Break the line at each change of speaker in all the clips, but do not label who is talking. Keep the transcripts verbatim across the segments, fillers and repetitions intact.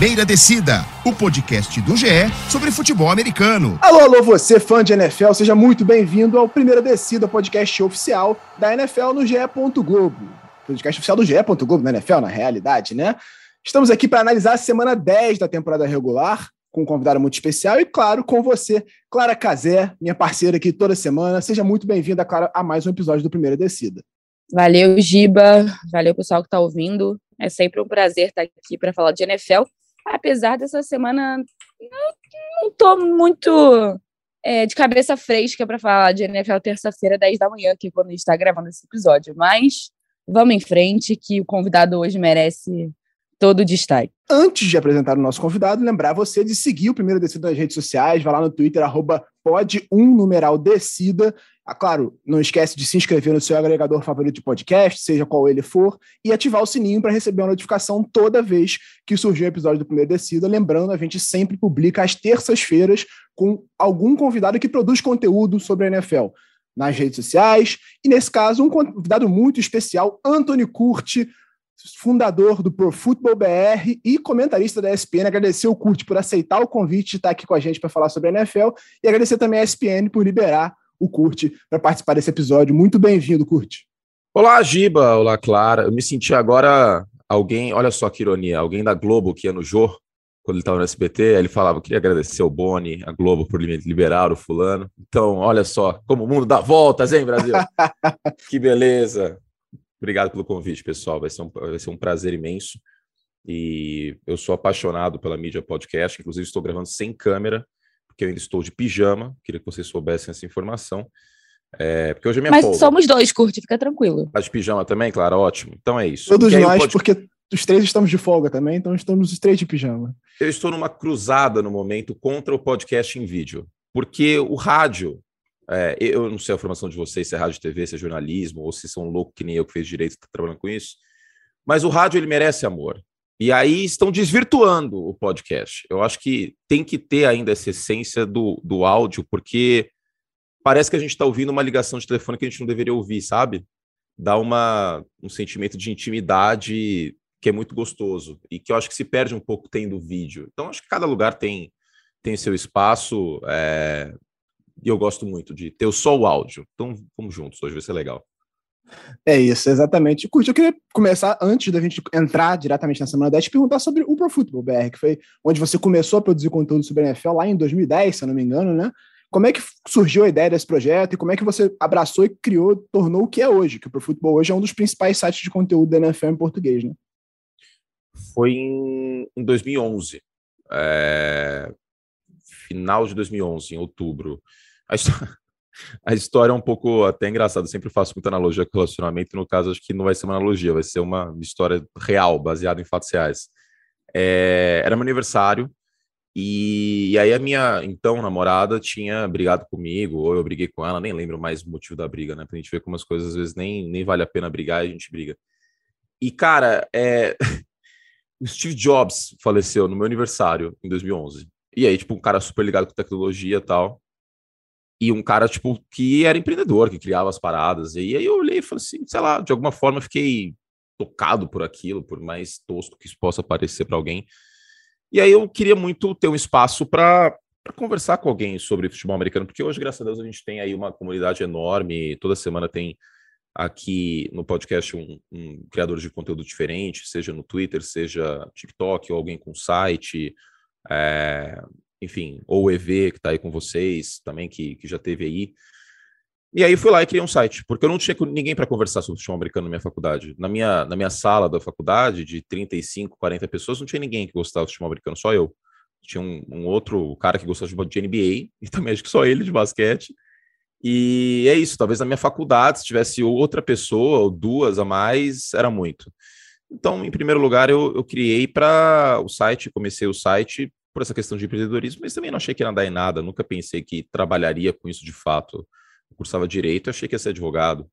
Primeira Descida, o podcast do G E sobre futebol americano.
Alô, alô, você fã de N F L, seja muito bem-vindo ao Primeira Descida, podcast oficial da N F L no G E. Globo. Podcast oficial do G E. Globo na N F L, na realidade, né? Estamos aqui para analisar a semana dez da temporada regular, com um convidado muito especial e, claro, com você, Clara Cazé, minha parceira aqui toda semana. Seja muito bem-vinda, Clara, a mais um episódio do Primeira Descida.
Valeu, Giba. Valeu, pessoal que está ouvindo. É sempre um prazer estar aqui para falar de N F L. Apesar dessa semana, não estou muito é, de cabeça fresca para falar de N F L terça-feira, dez da manhã, que é quando a gente está gravando esse episódio. Mas vamos em frente, que o convidado hoje merece todo o destaque.
Antes de apresentar o nosso convidado, lembrar você de seguir o Primeira Descida nas redes sociais, vai lá no Twitter, arroba pod um numeral descida. Ah, claro, não esquece de se inscrever no seu agregador favorito de podcast, seja qual ele for, e ativar o sininho para receber a notificação toda vez que surgir um episódio do Primeira Descida. Lembrando, a gente sempre publica às terças-feiras com algum convidado que produz conteúdo sobre a N F L nas redes sociais, e nesse caso, um convidado muito especial, Anthony Curti, fundador do Pro Football B R e comentarista da E S P N. Agradecer o Curti por aceitar o convite de estar aqui com a gente para falar sobre a N F L e agradecer também a E S P N por liberar o Curti para participar desse episódio. Muito bem-vindo, Curti.
Olá, Giba. Olá, Clara. Eu me senti agora alguém, olha só que ironia, alguém da Globo que ia no Jô, quando ele estava no S B T, ele falava, queria agradecer o Boni, a Globo por liberar o fulano. Então, olha só, como o mundo dá voltas, hein, Brasil? Que beleza. Obrigado pelo convite, pessoal. Vai ser, um, vai ser um prazer imenso. E eu sou apaixonado pela mídia podcast. Inclusive, estou gravando sem câmera, porque eu ainda estou de pijama. Queria que vocês soubessem essa informação. É, porque hoje é minha
Mas
folga.
somos dois, Curti, fica tranquilo.
Tá de pijama também, Clara? Ótimo. Então é isso.
Todos nós,
pode...
porque os três estamos de folga também, então estamos os três de pijama.
Eu estou numa cruzada no momento contra o podcast em vídeo. Porque o rádio... É, eu não sei a formação de vocês, se é rádio, T V, se é jornalismo, ou se são loucos que nem eu que fez direito e está trabalhando com isso, mas o rádio ele merece amor. E aí estão desvirtuando o podcast. Eu acho que tem que ter ainda essa essência do, do áudio, porque parece que a gente está ouvindo uma ligação de telefone que a gente não deveria ouvir, sabe? Dá uma, um sentimento de intimidade que é muito gostoso e que eu acho que se perde um pouco tendo vídeo. Então acho que cada lugar tem, tem seu espaço. É... E eu gosto muito de ter só o áudio. Então, vamos juntos, hoje vai ser legal.
É isso, exatamente. Curti, eu queria começar, antes da gente entrar diretamente na semana dez, perguntar sobre o Pro Football B R, que foi onde você começou a produzir conteúdo sobre a N F L lá em dois mil e dez, se eu não me engano, né? Como é que surgiu a ideia desse projeto e como é que você abraçou e criou, tornou o que é hoje, que o Pro Football hoje é um dos principais sites de conteúdo da N F L em português, né?
Foi em, em dois mil e onze. É... Final de dois mil e onze, em outubro. A história, a história é um pouco até engraçada. Eu sempre faço muita analogia com relacionamento. No caso, acho que não vai ser uma analogia, vai ser uma história real, baseada em fatos reais. É, era meu aniversário, e, e aí a minha então namorada tinha brigado comigo, ou eu briguei com ela, nem lembro mais o motivo da briga, né? Pra gente ver como as coisas às vezes nem, nem vale a pena brigar e a gente briga. E, cara, é... o Steve Jobs faleceu no meu aniversário, em dois mil e onze. E aí, tipo, um cara super ligado com tecnologia e tal. E um cara, tipo, que era empreendedor, que criava as paradas. E aí eu olhei e falei assim, sei lá, de alguma forma eu fiquei tocado por aquilo, por mais tosco que isso possa parecer para alguém. E aí eu queria muito ter um espaço para conversar com alguém sobre futebol americano, porque hoje, graças a Deus, a gente tem aí uma comunidade enorme. Toda semana tem aqui no podcast um, um criador de conteúdo diferente, seja no Twitter, seja TikTok, ou alguém com site... É... enfim, ou o E V que está aí com vocês também, que, que já teve aí. E aí fui lá e criei um site, porque eu não tinha ninguém para conversar sobre futebol americano na minha faculdade. Na minha, na minha sala da faculdade, de trinta e cinco, quarenta pessoas, não tinha ninguém que gostava de futebol americano, só eu. Tinha um, um outro cara que gostava de N B A, e também acho que só ele de basquete. E é isso, talvez na minha faculdade, se tivesse outra pessoa ou duas a mais, era muito. Então, em primeiro lugar, eu, eu criei para o site, comecei o site por essa questão de empreendedorismo, mas também não achei que ia dar em nada, nunca pensei que trabalharia com isso de fato. Eu cursava Direito, achei que ia ser advogado.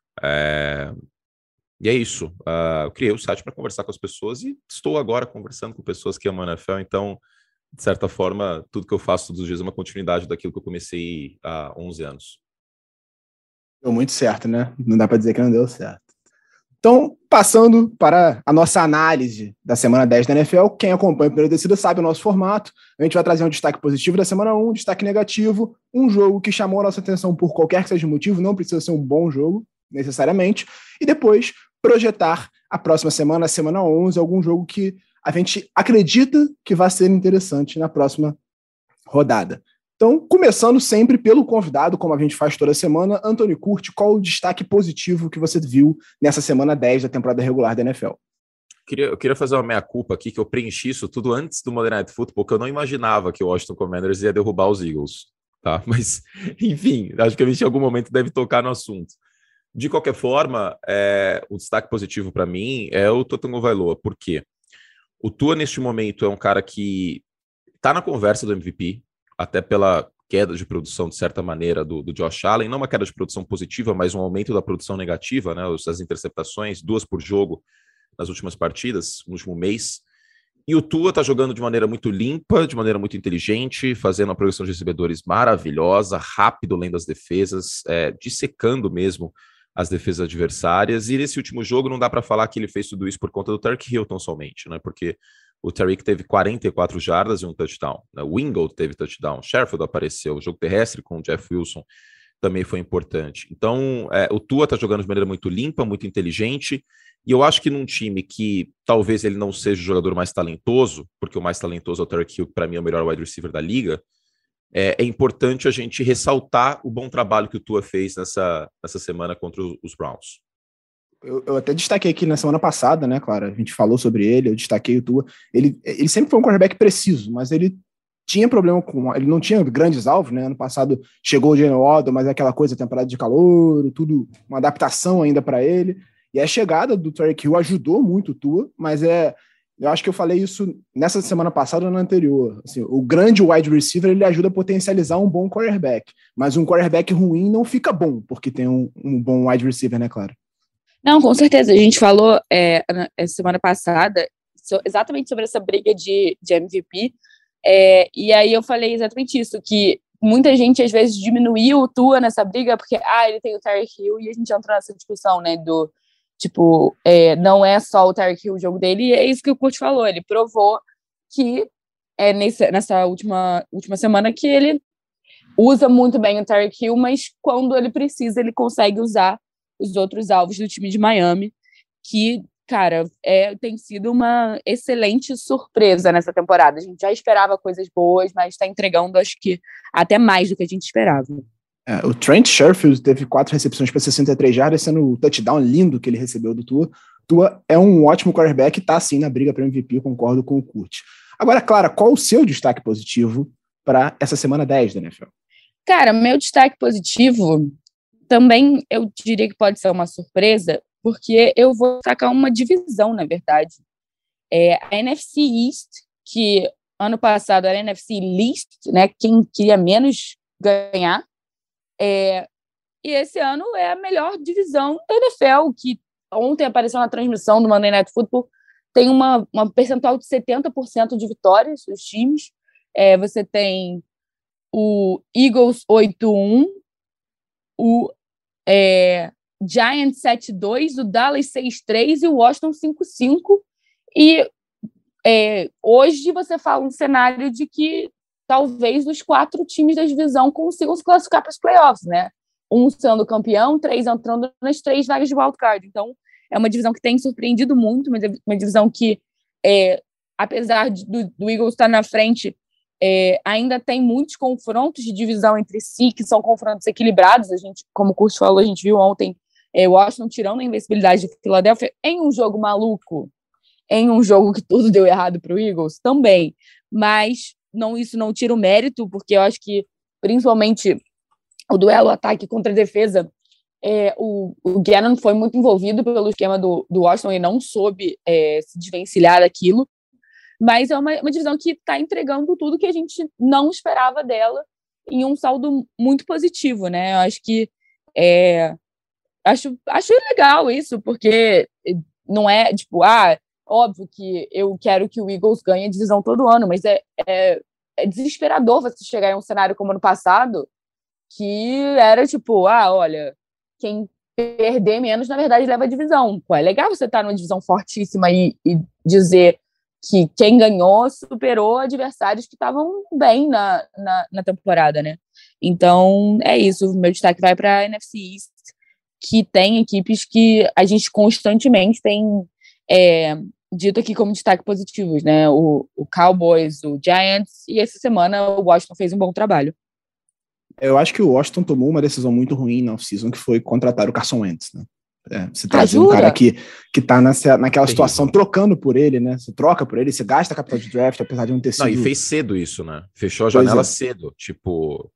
É... E é isso, uh, eu criei o site para conversar com as pessoas e estou agora conversando com pessoas que amam a N F L, então, de certa forma, tudo que eu faço todos os dias é uma continuidade daquilo que eu comecei há onze anos.
Deu muito certo, né? Não dá para dizer que não deu certo. Então, passando para a nossa análise da semana dez da N F L, quem acompanha a primeira descida sabe o nosso formato. A gente vai trazer um destaque positivo da semana um, um destaque negativo, um jogo que chamou a nossa atenção por qualquer que seja o motivo, não precisa ser um bom jogo, necessariamente, e depois projetar a próxima semana, a semana onze, algum jogo que a gente acredita que vai ser interessante na próxima rodada. Então, começando sempre pelo convidado, como a gente faz toda semana, Anthony Curti, qual o destaque positivo que você viu nessa semana dez da temporada regular da N F L?
Queria, eu queria fazer uma meia-culpa aqui, que eu preenchi isso tudo antes do Monday Night Football, porque eu não imaginava que o Washington Commanders ia derrubar os Eagles, tá? Mas, enfim, acho que a gente em algum momento deve tocar no assunto. De qualquer forma, é, o destaque positivo para mim é o Tua Tagovailoa. Por quê? O Tua, neste momento, é um cara que tá na conversa do M V P, até pela queda de produção, de certa maneira, do, do Josh Allen, não uma queda de produção positiva, mas um aumento da produção negativa, né, as interceptações, duas por jogo nas últimas partidas, no último mês. E o Tua tá jogando de maneira muito limpa, de maneira muito inteligente, fazendo uma progressão de recebedores maravilhosa, rápido lendo as defesas, é, dissecando mesmo as defesas adversárias. E nesse último jogo não dá para falar que ele fez tudo isso por conta do Tyreek Hill tão somente, né, porque o Tyreek teve quarenta e quatro jardas e um touchdown. O Ingold teve touchdown. O Sherfield apareceu. O jogo terrestre com o Jeff Wilson também foi importante. Então, é, o Tua está jogando de maneira muito limpa, muito inteligente. E eu acho que num time que talvez ele não seja o jogador mais talentoso, porque o mais talentoso é o Tyreek Hill, que para mim é o melhor wide receiver da liga, é, é importante a gente ressaltar o bom trabalho que o Tua fez nessa, nessa semana contra os Browns.
Eu, eu até destaquei aqui na semana passada, né, Clara? A gente falou sobre ele, eu destaquei o Tua. Ele, ele sempre foi um quarterback preciso, mas ele tinha problema com... Ele não tinha grandes alvos, né? Ano passado chegou o Jalen Waddle, mas é aquela coisa, temporada de calor, tudo, uma adaptação ainda para ele. E a chegada do Tyreek Hill ajudou muito o Tua, mas é... Eu acho que eu falei isso nessa semana passada ou na anterior. Assim, o grande wide receiver, ele ajuda a potencializar um bom quarterback, mas um quarterback ruim não fica bom, porque tem um, um bom wide receiver, né, Clara?
Não, com certeza. A gente falou é, na semana passada so, exatamente sobre essa briga de, de M V P, é, e aí eu falei exatamente isso, que muita gente às vezes diminuiu o Tua nessa briga, porque ah, ele tem o Tyreek Hill, e a gente entrou nessa discussão, né, do tipo, é, não é só o Tyreek Hill o jogo dele, e é isso que o Curti falou, ele provou que é, nesse, nessa última, última semana que ele usa muito bem o Tyreek Hill, mas quando ele precisa, ele consegue usar os outros alvos do time de Miami, que, cara, é, tem sido uma excelente surpresa nessa temporada. A gente já esperava coisas boas, mas está entregando, acho que, até mais do que a gente esperava.
É, o Trent Sherfield teve quatro recepções para sessenta e três jardas, sendo o touchdown lindo que ele recebeu do Tua. Tua é um ótimo quarterback e está, sim, na briga para M V P, concordo com o Curti. Agora, Clara, qual o seu destaque positivo para essa semana dez da N F L?
Cara, meu destaque positivo... Também eu diria que pode ser uma surpresa, porque eu vou destacar uma divisão, na verdade. É a N F C East, que ano passado era a N F C Least, né, quem queria menos ganhar, é, e esse ano é a melhor divisão da N F L, que ontem apareceu na transmissão do Monday Night Football, tem uma, uma percentual de setenta por cento de vitórias dos times. É, você tem o Eagles oito a um, o É, Giants sete a dois, o Dallas seis a três e o Washington cinco a cinco. E é, hoje você fala um cenário de que talvez os quatro times da divisão consigam se classificar para os playoffs, né? Um sendo campeão, três entrando nas três vagas de wildcard. Então, é uma divisão que tem surpreendido muito, mas é uma divisão que, é, apesar de, do, do Eagles estar na frente, É, ainda tem muitos confrontos de divisão entre si, que são confrontos equilibrados. A gente, como o Curti falou, a gente viu ontem é, o Washington tirando a invencibilidade de Filadélfia em um jogo maluco, em um jogo que tudo deu errado para o Eagles também, mas não, isso não tira o mérito, porque eu acho que principalmente o duelo ataque contra a defesa, é, o, o Gannon foi muito envolvido pelo esquema do, do Washington e não soube é, se desvencilhar daquilo. Mas é uma, uma divisão que está entregando tudo que a gente não esperava dela em um saldo muito positivo, né? Eu acho que é, acho, acho legal isso, porque não é, tipo, ah, óbvio que eu quero que o Eagles ganhe a divisão todo ano, mas é, é, é desesperador você chegar em um cenário como ano passado, que era tipo, ah, olha, quem perder menos, na verdade, leva a divisão. Pô, é legal você estar numa divisão fortíssima e, e dizer que quem ganhou superou adversários que estavam bem na, na, na temporada, né? Então, é isso. O meu destaque vai para a N F C East, que tem equipes que a gente constantemente tem é, dito aqui como destaque positivos, né? O, o Cowboys, o Giants, e essa semana o Washington fez um bom trabalho.
Eu acho que o Washington tomou uma decisão muito ruim na off-season, que foi contratar o Carson Wentz, né? É, você trazer um cara que, que tá nessa, naquela situação trocando por ele, né? Você troca por ele, você gasta capital de draft, apesar de não ter sido...
Não, e fez cedo isso, né? Fechou a janela é. cedo, tipo...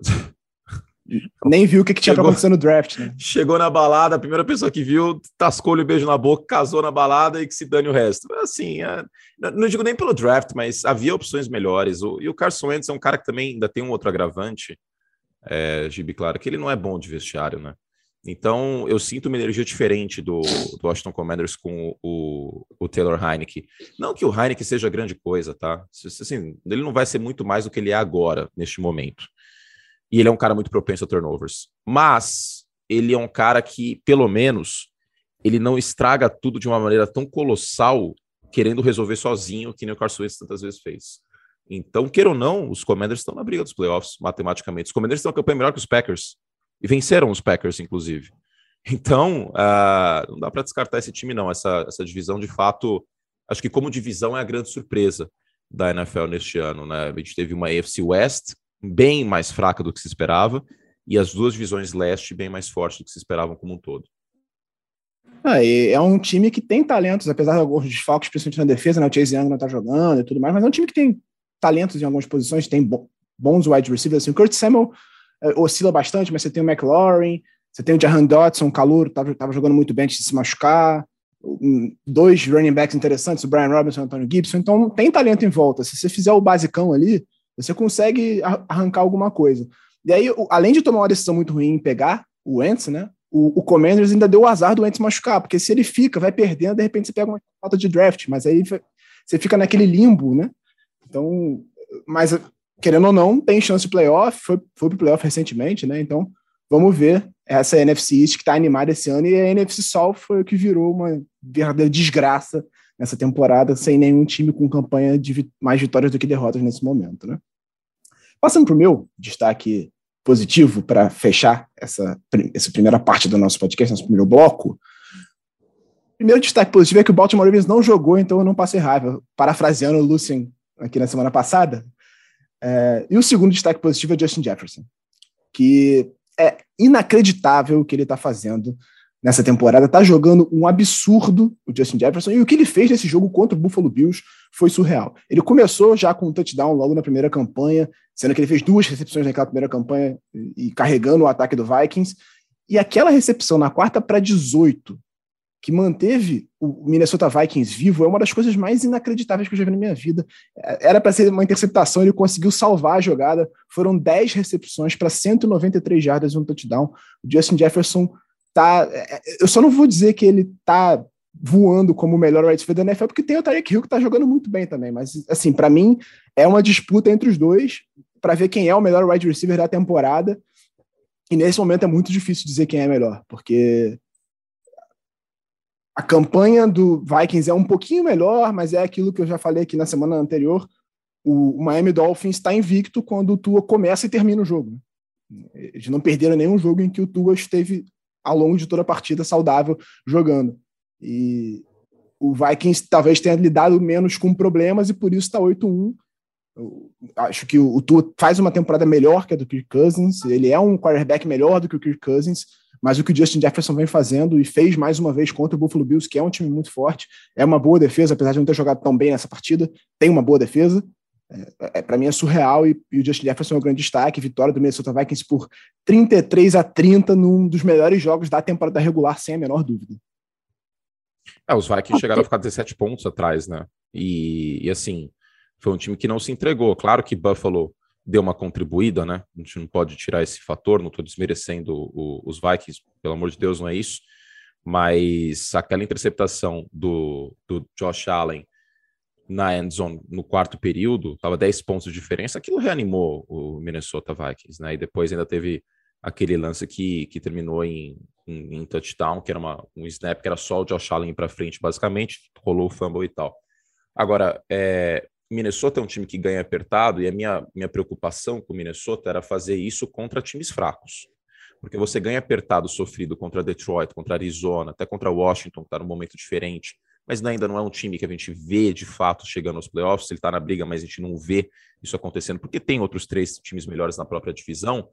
Nem viu o que, que tinha pra acontecer no draft, né?
Chegou na balada, a primeira pessoa que viu, tascou-lhe o beijo na boca, casou na balada e que se dane o resto. Assim, é, não digo nem pelo draft, mas havia opções melhores. O, e o Carson Wentz é um cara que também ainda tem um outro agravante, é, Gibi, claro, que ele não é bom de vestiário, né? Então, eu sinto uma energia diferente do, do Washington Commanders com o, o Taylor Heinicke. Não que o Heinicke seja grande coisa, tá? Assim, ele não vai ser muito mais do que ele é agora, neste momento. E ele é um cara muito propenso a turnovers. Mas ele é um cara que, pelo menos, ele não estraga tudo de uma maneira tão colossal, querendo resolver sozinho, que nem o Carson Wentz tantas vezes fez. Então, queira ou não, os Commanders estão na briga dos playoffs, matematicamente. Os Commanders têm uma campanha melhor que os Packers. E venceram os Packers, inclusive. Então, uh, não dá para descartar esse time, não. Essa, essa divisão, de fato, acho que como divisão é a grande surpresa da N F L neste ano, né? A gente teve uma A F C West bem mais fraca do que se esperava e as duas divisões leste bem mais fortes do que se esperavam como um todo.
Ah, é um time que tem talentos, apesar de alguns desfalques, principalmente na defesa, né? O Chase Young não tá jogando e tudo mais, mas é um time que tem talentos em algumas posições, tem bons wide receivers. Assim, o Kurt Samuel oscila bastante, mas você tem o McLaurin, você tem o Jahan Dotson, o Calouro, estava tava jogando muito bem antes de se machucar, dois running backs interessantes, o Brian Robinson e o Antonio Gibson, então tem talento em volta. Se você fizer o basicão ali, você consegue arrancar alguma coisa. E aí, além de tomar uma decisão muito ruim em pegar o Wentz, né, o, o Commanders ainda deu o azar do Wentz machucar, porque se ele fica, vai perdendo, de repente você pega uma falta de draft, mas aí você fica naquele limbo, né? Então, mas... querendo ou não, tem chance de playoff, foi, foi pro playoff recentemente, né? Então, vamos ver essa N F C East que tá animada esse ano, e a N F C South foi o que virou uma verdadeira desgraça nessa temporada, sem nenhum time com campanha de vi- mais vitórias do que derrotas nesse momento, né? Passando pro meu destaque positivo para fechar essa, essa primeira parte do nosso podcast, nosso primeiro bloco. Primeiro destaque positivo é que o Baltimore Ravens não jogou, então eu não passei raiva. Parafraseando o Lucien aqui na semana passada. É, e o segundo destaque positivo é Justin Jefferson, que é inacreditável o que ele está fazendo nessa temporada. Está jogando um absurdo o Justin Jefferson, e o que ele fez nesse jogo contra o Buffalo Bills foi surreal. Ele começou já com um touchdown logo na primeira campanha, sendo que ele fez duas recepções naquela primeira campanha e, e carregando o ataque do Vikings, e aquela recepção na quarta para dezoito, que manteve o Minnesota Vikings vivo, é uma das coisas mais inacreditáveis que eu já vi na minha vida. Era para ser uma interceptação, ele conseguiu salvar a jogada. Foram dez recepções para cento e noventa e três jardas e um touchdown. O Justin Jefferson tá... Eu só não vou dizer que ele tá voando como o melhor wide receiver da N F L, porque tem o Tyreek Hill que tá jogando muito bem também, mas, assim, para mim, é uma disputa entre os dois para ver quem é o melhor wide receiver da temporada, e nesse momento é muito difícil dizer quem é melhor, porque a campanha do Vikings é um pouquinho melhor, mas é aquilo que eu já falei aqui na semana anterior. O Miami Dolphins está invicto quando o Tua começa e termina o jogo. Eles não perderam nenhum jogo em que o Tua esteve ao longo de toda a partida saudável jogando. E o Vikings talvez tenha lidado menos com problemas e por isso está oito a um. Eu acho que o Tua faz uma temporada melhor que a do Kirk Cousins. Ele é um quarterback melhor do que o Kirk Cousins, mas o que o Justin Jefferson vem fazendo e fez mais uma vez contra o Buffalo Bills, que é um time muito forte, é uma boa defesa, apesar de não ter jogado tão bem nessa partida, tem uma boa defesa. É, é, para mim é surreal, e, e o Justin Jefferson é um grande destaque. Vitória do Minnesota Vikings por trinta e três a trinta num dos melhores jogos da temporada regular, sem a menor dúvida.
É, os Vikings chegaram a ficar dezessete pontos atrás, né? E, e assim, foi um time que não se entregou. Claro que Buffalo deu uma contribuída, né? A gente não pode tirar esse fator, não estou desmerecendo o, os Vikings, pelo amor de Deus, não é isso. Mas aquela interceptação do, do Josh Allen na endzone no quarto período, estava dez pontos de diferença, aquilo reanimou o Minnesota Vikings, né? E depois ainda teve aquele lance que, que terminou em, em, em touchdown, que era uma, um snap que era só o Josh Allen ir para frente, basicamente, rolou o fumble e tal. Agora, é, Minnesota é um time que ganha apertado, e a minha, minha preocupação com o Minnesota era fazer isso contra times fracos. Porque você ganha apertado, sofrido contra Detroit, contra Arizona, até contra Washington, que está num momento diferente, mas ainda não é um time que a gente vê de fato chegando aos playoffs, ele está na briga, mas a gente não vê isso acontecendo, porque tem outros três times melhores na própria divisão.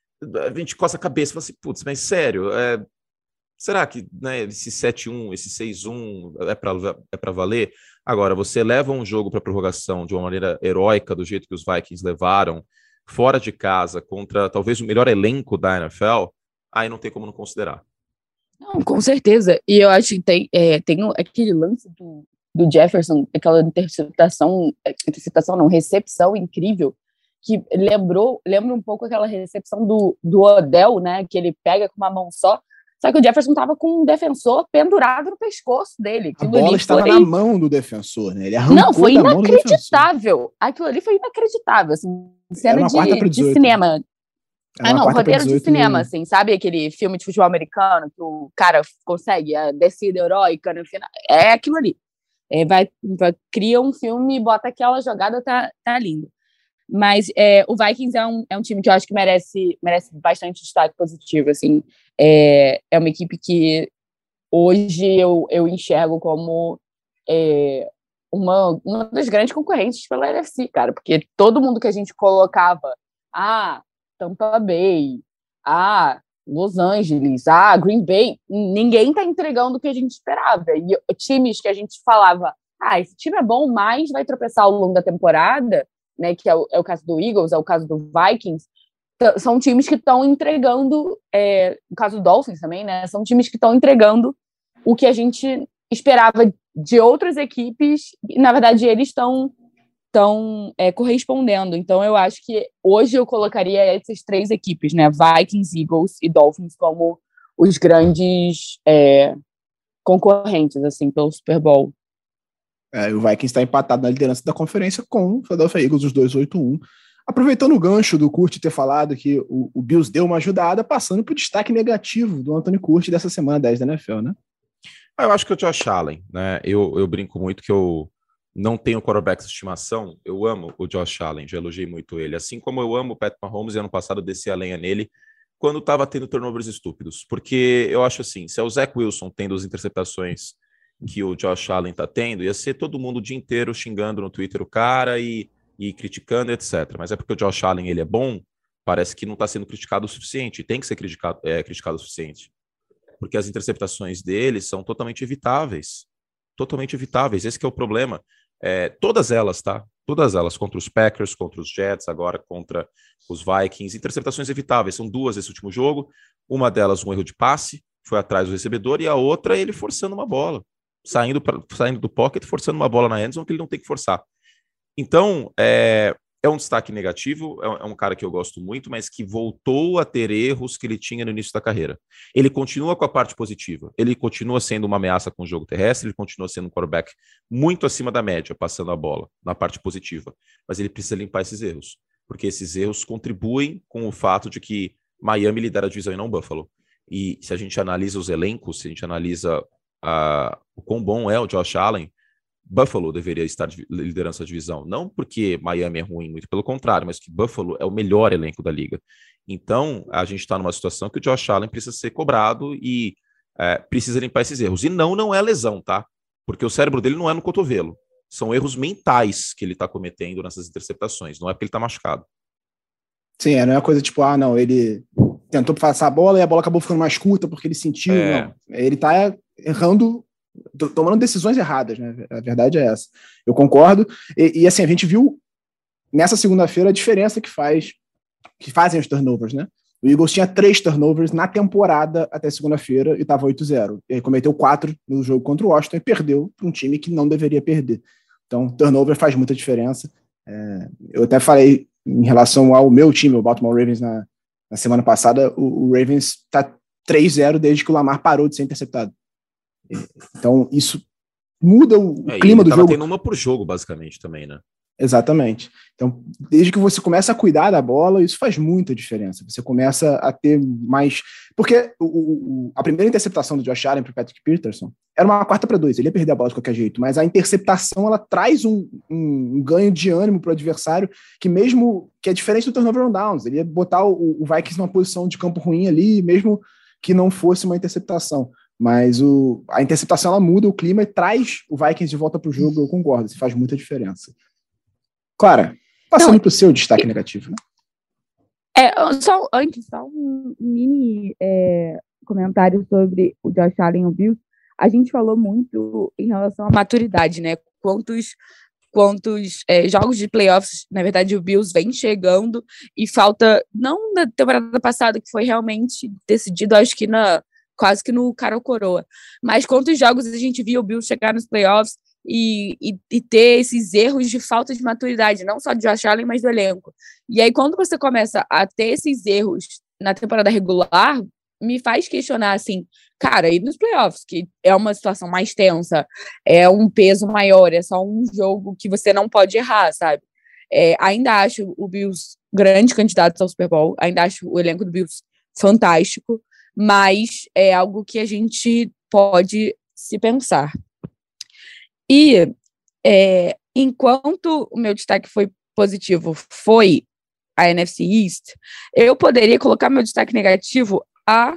A gente coça a cabeça e fala assim, putz, mas sério, é, será que, né, esse sete a um, esse seis a um é para é para valer? Agora, você leva um jogo para prorrogação de uma maneira heróica, do jeito que os Vikings levaram, fora de casa, contra talvez o melhor elenco da N F L, aí não tem como não considerar.
Não, com certeza. E eu acho que tem, é, tem aquele lance do, do Jefferson, aquela interceptação, interceptação não, recepção incrível, que lembrou, lembra um pouco aquela recepção do, do Odell, né, que ele pega com uma mão só, só que o Jefferson estava com um defensor pendurado no pescoço dele.
A bola estava
foi...
na mão do defensor, né? Ele arrancou
Não, foi
da mão do
inacreditável. Aquilo ali foi inacreditável, assim, cena de, de cinema. Ah, não, roteiro de cinema, e... assim, sabe aquele filme de futebol americano que o cara consegue a descida heróica no final? É aquilo ali. É, vai, vai, cria um filme e bota aquela jogada, tá, tá lindo. Mas é, o Vikings é um, é um time que eu acho que merece, merece bastante destaque positivo, assim. É, é uma equipe que hoje eu, eu enxergo como é, uma, uma das grandes concorrentes pela N F C, cara, porque todo mundo que a gente colocava, ah, Tampa Bay, ah, Los Angeles, ah, Green Bay, ninguém tá entregando o que a gente esperava. E times que a gente falava, ah, esse time é bom, mas vai tropeçar ao longo da temporada, né, que é o, é o caso do Eagles, é o caso do Vikings, t- são times que estão entregando, é, o caso do Dolphins também, né, são times que estão entregando o que a gente esperava de outras equipes, e na verdade eles estão estão é, correspondendo. Então eu acho que hoje eu colocaria essas três equipes, né, Vikings, Eagles e Dolphins, como os grandes é, concorrentes, assim, pelo Super Bowl.
É, o Vikings está empatado na liderança da conferência com o Philadelphia Eagles, os dois oito a um. Aproveitando o gancho do Curti ter falado que o, o Bills deu uma ajudada, passando para o destaque negativo do Anthony Curti dessa semana dez da N F L, né?
Eu acho que eu Josh Allen, né? Eu, eu brinco muito que eu não tenho quarterback de estimação, eu amo o Josh Allen, já elogiei muito ele. Assim como eu amo o Pat Mahomes, e ano passado desci a lenha nele quando estava tendo turnovers estúpidos. Porque eu acho assim, se é o Zach Wilson tendo as interceptações que o Josh Allen tá tendo, ia ser todo mundo o dia inteiro xingando no Twitter o cara e, e criticando, etcétera. Mas é porque o Josh Allen ele é bom, parece que não está sendo criticado o suficiente, tem que ser criticado, é, criticado o suficiente. Porque as interceptações dele são totalmente evitáveis. Totalmente evitáveis, esse que é o problema. É, todas elas, tá? Todas elas, contra os Packers, contra os Jets, agora contra os Vikings, interceptações evitáveis, são duas esse último jogo, uma delas um erro de passe, foi atrás do recebedor, e a outra ele forçando uma bola, saindo, pra, saindo do pocket, forçando uma bola na endzone que ele não tem que forçar. Então, é, é um destaque negativo, é, é um cara que eu gosto muito, mas que voltou a ter erros que ele tinha no início da carreira. Ele continua com a parte positiva, ele continua sendo uma ameaça com o jogo terrestre, ele continua sendo um quarterback muito acima da média, passando a bola, na parte positiva, mas ele precisa limpar esses erros, porque esses erros contribuem com o fato de que Miami lidera a divisão e não Buffalo. E se a gente analisa os elencos, se a gente analisa a, o quão bom é o Josh Allen, Buffalo deveria estar liderando essa divisão, não porque Miami é ruim, muito pelo contrário, mas que Buffalo é o melhor elenco da liga. Então, a gente está numa situação que o Josh Allen precisa ser cobrado e é, precisa limpar esses erros. E não, não é lesão, tá? Porque o cérebro dele não é no cotovelo. São erros mentais que ele está cometendo nessas interceptações, não é porque ele está machucado.
Sim, é, não é uma coisa tipo, ah, não, ele tentou passar a bola e a bola acabou ficando mais curta porque ele sentiu, é... não. Ele está errando, tomando decisões erradas, né? A verdade é essa. Eu concordo. E, e assim, a gente viu nessa segunda-feira a diferença que faz, que fazem os turnovers, né? O Eagles tinha três turnovers na temporada até segunda-feira e estava oito a zero. Ele cometeu quatro no jogo contra o Washington e perdeu para um time que não deveria perder. Então, turnover faz muita diferença. É, eu até falei em relação ao meu time, o Baltimore Ravens, na, na semana passada, o, o Ravens está três a zero desde que o Lamar parou de ser interceptado. Então, isso muda o
é,
clima do jogo.
Tendo uma por jogo, basicamente, também, né?
Exatamente. Então, desde que você começa a cuidar da bola, isso faz muita diferença. Você começa a ter mais... Porque o, o, a primeira interceptação do Josh Allen para o Patrick Peterson era uma quarta para dois, ele ia perder a bola de qualquer jeito, mas a interceptação, ela traz um, um, um ganho de ânimo para o adversário, que mesmo... que é diferente do turnover on downs, ele ia botar o, o Vikings numa posição de campo ruim ali, mesmo que não fosse uma interceptação. Mas o, a interceptação, ela muda o clima e traz o Vikings de volta para o jogo, eu concordo, isso faz muita diferença. Clara, passando para o seu destaque negativo, né?
É, só, antes, só um mini é, comentário sobre o Josh Allen e o Bills. A gente falou muito em relação à maturidade, né? Quantos, quantos é, jogos de playoffs, na verdade, o Bills vem chegando e falta, não na temporada passada, que foi realmente decidido, acho que na, quase que no cara ou coroa, mas quantos jogos a gente viu o Bills chegar nos playoffs E, e, e ter esses erros de falta de maturidade, não só de Josh Allen, mas do elenco. E aí, quando você começa a ter esses erros na temporada regular, me faz questionar, assim, cara, e nos playoffs, que é uma situação mais tensa, é um peso maior, é só um jogo que você não pode errar, sabe? É, ainda acho o Bills grande candidato ao Super Bowl, ainda acho o elenco do Bills fantástico, mas é algo que a gente pode se pensar. E é, enquanto o meu destaque foi positivo, foi a N F C East, eu poderia colocar meu destaque negativo a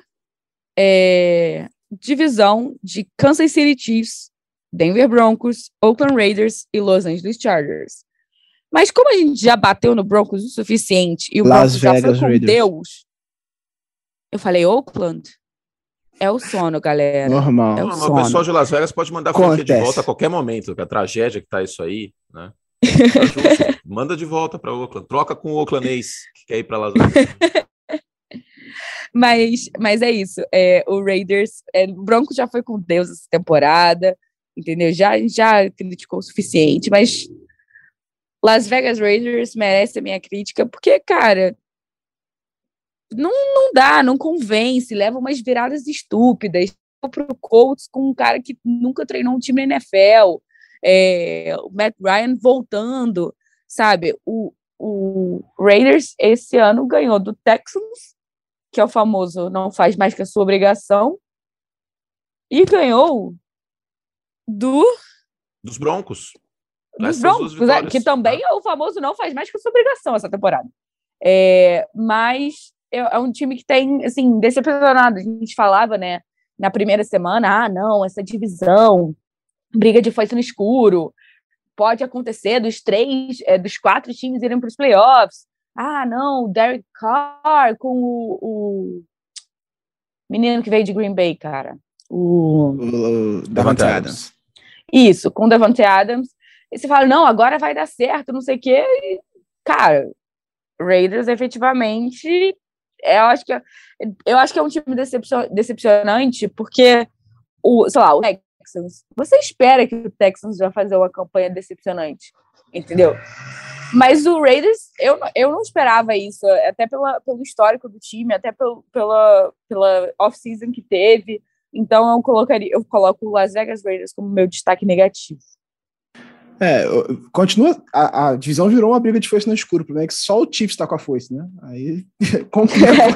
é, divisão de Kansas City Chiefs, Denver Broncos, Oakland Raiders e Los Angeles Chargers. Mas como a gente já bateu no Broncos o suficiente e o
Las
Broncos já
Vegas
foi com
Raiders.
Deus, eu falei Oakland? É o sono, galera.
Normal.
É o
Não, mas
sono.
o pessoal de Las Vegas pode mandar a franquia de
Acontece.
volta a qualquer momento, que a tragédia que tá isso aí, né? Tá justo. Manda de volta para Oakland. Troca com o Oakland A's, que quer ir para Las Vegas.
Mas, mas é isso. É, o Raiders, é, o Broncos já foi com Deus essa temporada, entendeu? Já, já criticou o suficiente, mas Las Vegas Raiders merece a minha crítica, porque, cara, não, não dá, não convence, leva umas viradas estúpidas. Pro Colts com um cara que nunca treinou um time na N F L, é, o Matt Ryan voltando, sabe? O, o Raiders esse ano ganhou do Texans, que é o famoso não faz mais que a sua obrigação, e ganhou do
Dos Broncos.
dos
Essas duas
Broncos,
vitórias,
que também
né?
é o famoso não faz mais que a sua obrigação essa temporada. É, mas é, é um time que tem, assim, decepcionado. A gente falava, né, na primeira semana, ah, não, essa divisão, briga de foice no escuro, pode acontecer dos três, é, dos quatro times irem para os playoffs. Ah, não, o Derek Carr com o, o menino que veio de Green Bay, cara. O,
O, o Davante Adams.
Isso, com o Davante Adams. E você fala, não, agora vai dar certo, não sei o quê. E, cara, Raiders efetivamente, eu acho que é, eu acho que é um time decepcion, decepcionante, porque o, sei lá, o Texans, você espera que o Texans vai fazer uma campanha decepcionante, entendeu? Mas o Raiders, eu, eu não esperava isso, até pela, pelo histórico do time, até pelo, pela, pela off-season que teve. Então eu colocaria, eu coloco o Las Vegas Raiders como meu destaque negativo.
É, continua, a, a divisão virou uma briga de foice no escuro, o problema é que só o Chiefs tá com a foice, né? Aí complica.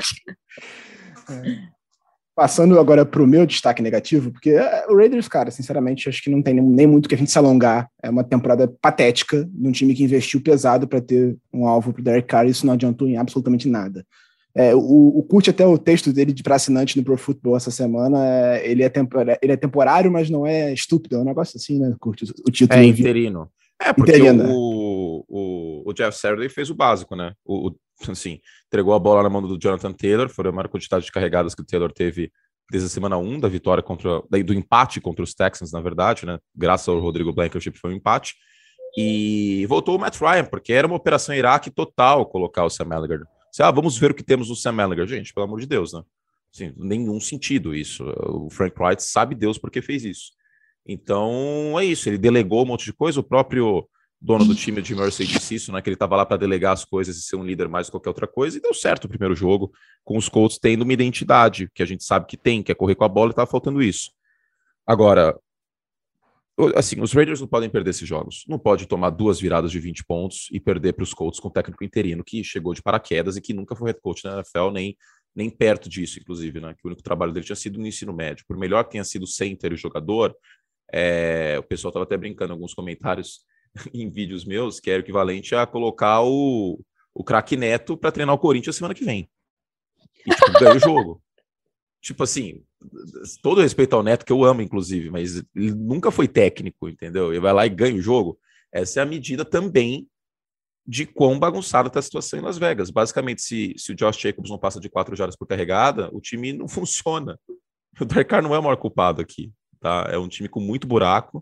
É. Passando agora pro meu destaque negativo, porque é, o Raiders, cara, sinceramente, acho que não tem nem, nem muito que a gente se alongar. É uma temporada patética de um time que investiu pesado para ter um alvo pro Derek Carr, e isso não adiantou em absolutamente nada. É, o, o Curte até o texto dele de pra assinante no Pro Football essa semana, é, ele, é tempor- ele é temporário, mas não é estúpido, é um negócio assim, né, Curte? O título
É interino. É, porque
Interino.
o, o, o Jeff Saturday fez o básico, né? O, o, assim, entregou a bola na mão do Jonathan Taylor, foi a maior quantidade de carregadas que o Taylor teve desde a semana um, da vitória contra, do empate contra os Texans, na verdade, né? Graças ao Rodrigo Blankenship foi um empate. E voltou o Matt Ryan, porque era uma operação Iraque total colocar o Sam Ehlinger. Ah, vamos ver o que temos no Sam Ehlinger. Gente, pelo amor de Deus, né? Assim, nenhum sentido isso. O Frank Wright sabe Deus por que fez isso. Então, é isso. Ele delegou um monte de coisa. O próprio dono do time, de Mercy, disse isso, né? Que ele estava lá para delegar as coisas e ser um líder mais do que qualquer outra coisa. E deu certo o primeiro jogo, com os Colts tendo uma identidade, que a gente sabe que tem, que é correr com a bola, e estava faltando isso. Agora, Assim, os Raiders não podem perder esses jogos. Não pode tomar duas viradas de vinte pontos e perder para os Colts com o técnico interino que chegou de paraquedas e que nunca foi head coach na N F L, nem, nem perto disso, inclusive, né? Que o único trabalho dele tinha sido no ensino médio. Por melhor que tenha sido center e jogador, é, o pessoal estava até brincando em alguns comentários em vídeos meus, que era o equivalente a colocar o, o craque Neto para treinar o Corinthians semana que vem. E, tipo, ganha o jogo. Tipo assim, todo respeito ao Neto, que eu amo, inclusive, mas ele nunca foi técnico, entendeu? Ele vai lá e ganha o jogo. Essa é a medida também de quão bagunçada está a situação em Las Vegas. Basicamente, se, se o Josh Jacobs não passa de quatro jardas por carregada, o time não funciona. O Derek Carr não é o maior culpado aqui, tá? É um time com muito buraco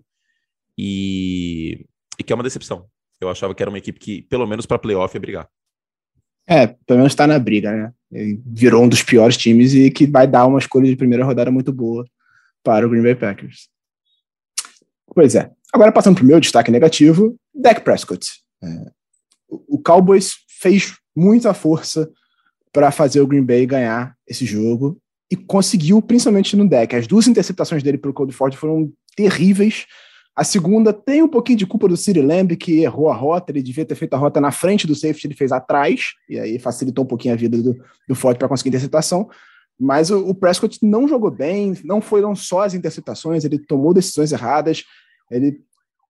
e, e que é uma decepção. Eu achava que era uma equipe que, pelo menos para playoff, ia brigar.
É, pelo menos tá na briga, né? Ele virou um dos piores times e que vai dar uma escolha de primeira rodada muito boa para o Green Bay Packers. Pois é. Agora passando para o meu destaque negativo, Dak Prescott. É, o Cowboys fez muita força para fazer o Green Bay ganhar esse jogo e conseguiu, principalmente no Dak. As duas interceptações dele para o Cody Ford foram terríveis. A segunda tem um pouquinho de culpa do CeeDee Lamb, que errou a rota, ele devia ter feito a rota na frente do safety, ele fez atrás, e aí facilitou um pouquinho a vida do, do Ford para conseguir interceptação, mas o, o Prescott não jogou bem, não foram só as interceptações, ele tomou decisões erradas, ele...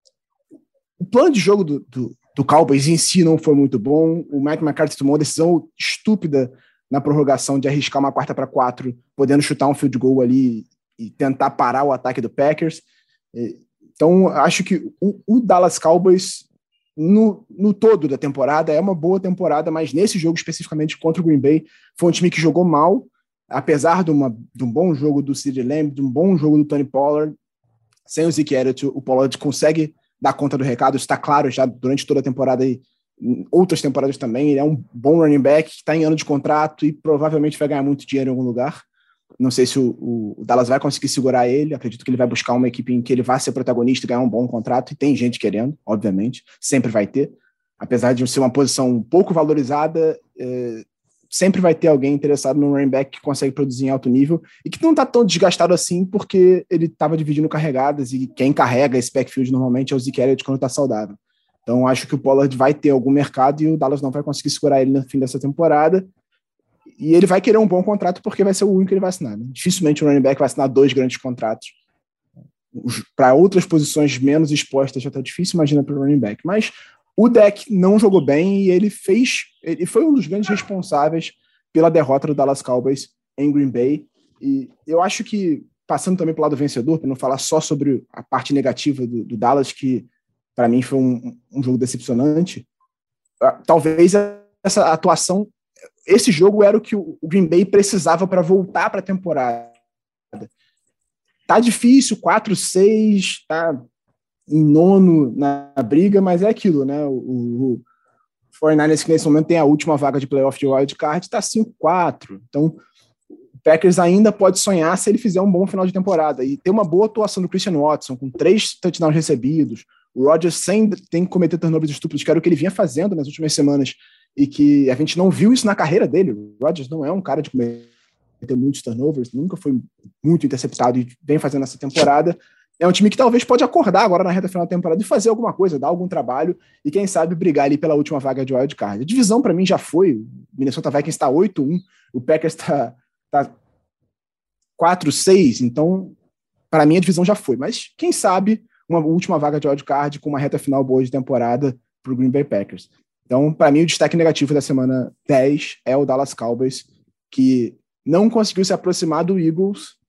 o plano de jogo do, do, do Cowboys em si não foi muito bom, o Mike McCarthy tomou uma decisão estúpida na prorrogação de arriscar uma quarta para quatro, podendo chutar um field goal ali e tentar parar o ataque do Packers. e, Então, acho que o, o Dallas Cowboys, no, no todo da temporada, é uma boa temporada, mas nesse jogo especificamente contra o Green Bay, foi um time que jogou mal, apesar de, uma, de um bom jogo do CeeDee Lamb, de um bom jogo do Tony Pollard. Sem o Zeke Elliott, o Pollard consegue dar conta do recado, isso está claro já durante toda a temporada e outras temporadas também. Ele é um bom running back, está em ano de contrato e provavelmente vai ganhar muito dinheiro em algum lugar. Não sei se o, o Dallas vai conseguir segurar ele, acredito que ele vai buscar uma equipe em que ele vai ser protagonista e ganhar um bom contrato, e tem gente querendo, obviamente, sempre vai ter, apesar de ser uma posição pouco valorizada, é, sempre vai ter alguém interessado num running back que consegue produzir em alto nível, e que não está tão desgastado assim, porque ele estava dividindo carregadas, e quem carrega esse backfield normalmente é o Zeke Elliott quando está saudável. Então acho que o Pollard vai ter algum mercado, e o Dallas não vai conseguir segurar ele no fim dessa temporada, e ele vai querer um bom contrato porque vai ser o único que ele vai assinar. Né? Dificilmente o running back vai assinar dois grandes contratos. Para outras posições menos expostas já está difícil, imagina para o running back. Mas o Dak não jogou bem e ele fez, ele foi um dos grandes responsáveis pela derrota do Dallas Cowboys em Green Bay. E eu acho que, passando também para o lado vencedor, para não falar só sobre a parte negativa do, do Dallas, que para mim foi um, um jogo decepcionante, talvez essa atuação... Esse jogo era o que o Green Bay precisava para voltar para a temporada. Tá difícil, quatro seis, tá em nono na briga, mas é aquilo, né? O, o quarenta e nine ers, que nesse momento tem a última vaga de playoff de wild card, tá cinco quatro. Então, o Packers ainda pode sonhar se ele fizer um bom final de temporada. E ter uma boa atuação do Christian Watson, com três touchdowns recebidos, o Rodgers sem tem que cometer turnovers estúpidos, que era o que ele vinha fazendo nas últimas semanas, e que a gente não viu isso na carreira dele. O Rodgers não é um cara de cometer muitos turnovers, nunca foi muito interceptado e vem fazendo essa temporada. É um time que talvez pode acordar agora na reta final da temporada e fazer alguma coisa, dar algum trabalho e quem sabe brigar ali pela última vaga de wild card. A divisão para mim já foi, o Minnesota Vikings está oito um, o Packers está tá quatro seis, então para mim a divisão já foi, mas quem sabe uma última vaga de wild card com uma reta final boa de temporada para o Green Bay Packers. Então, para mim, o destaque negativo da semana dez é o Dallas Cowboys, que não conseguiu se aproximar do Eagles,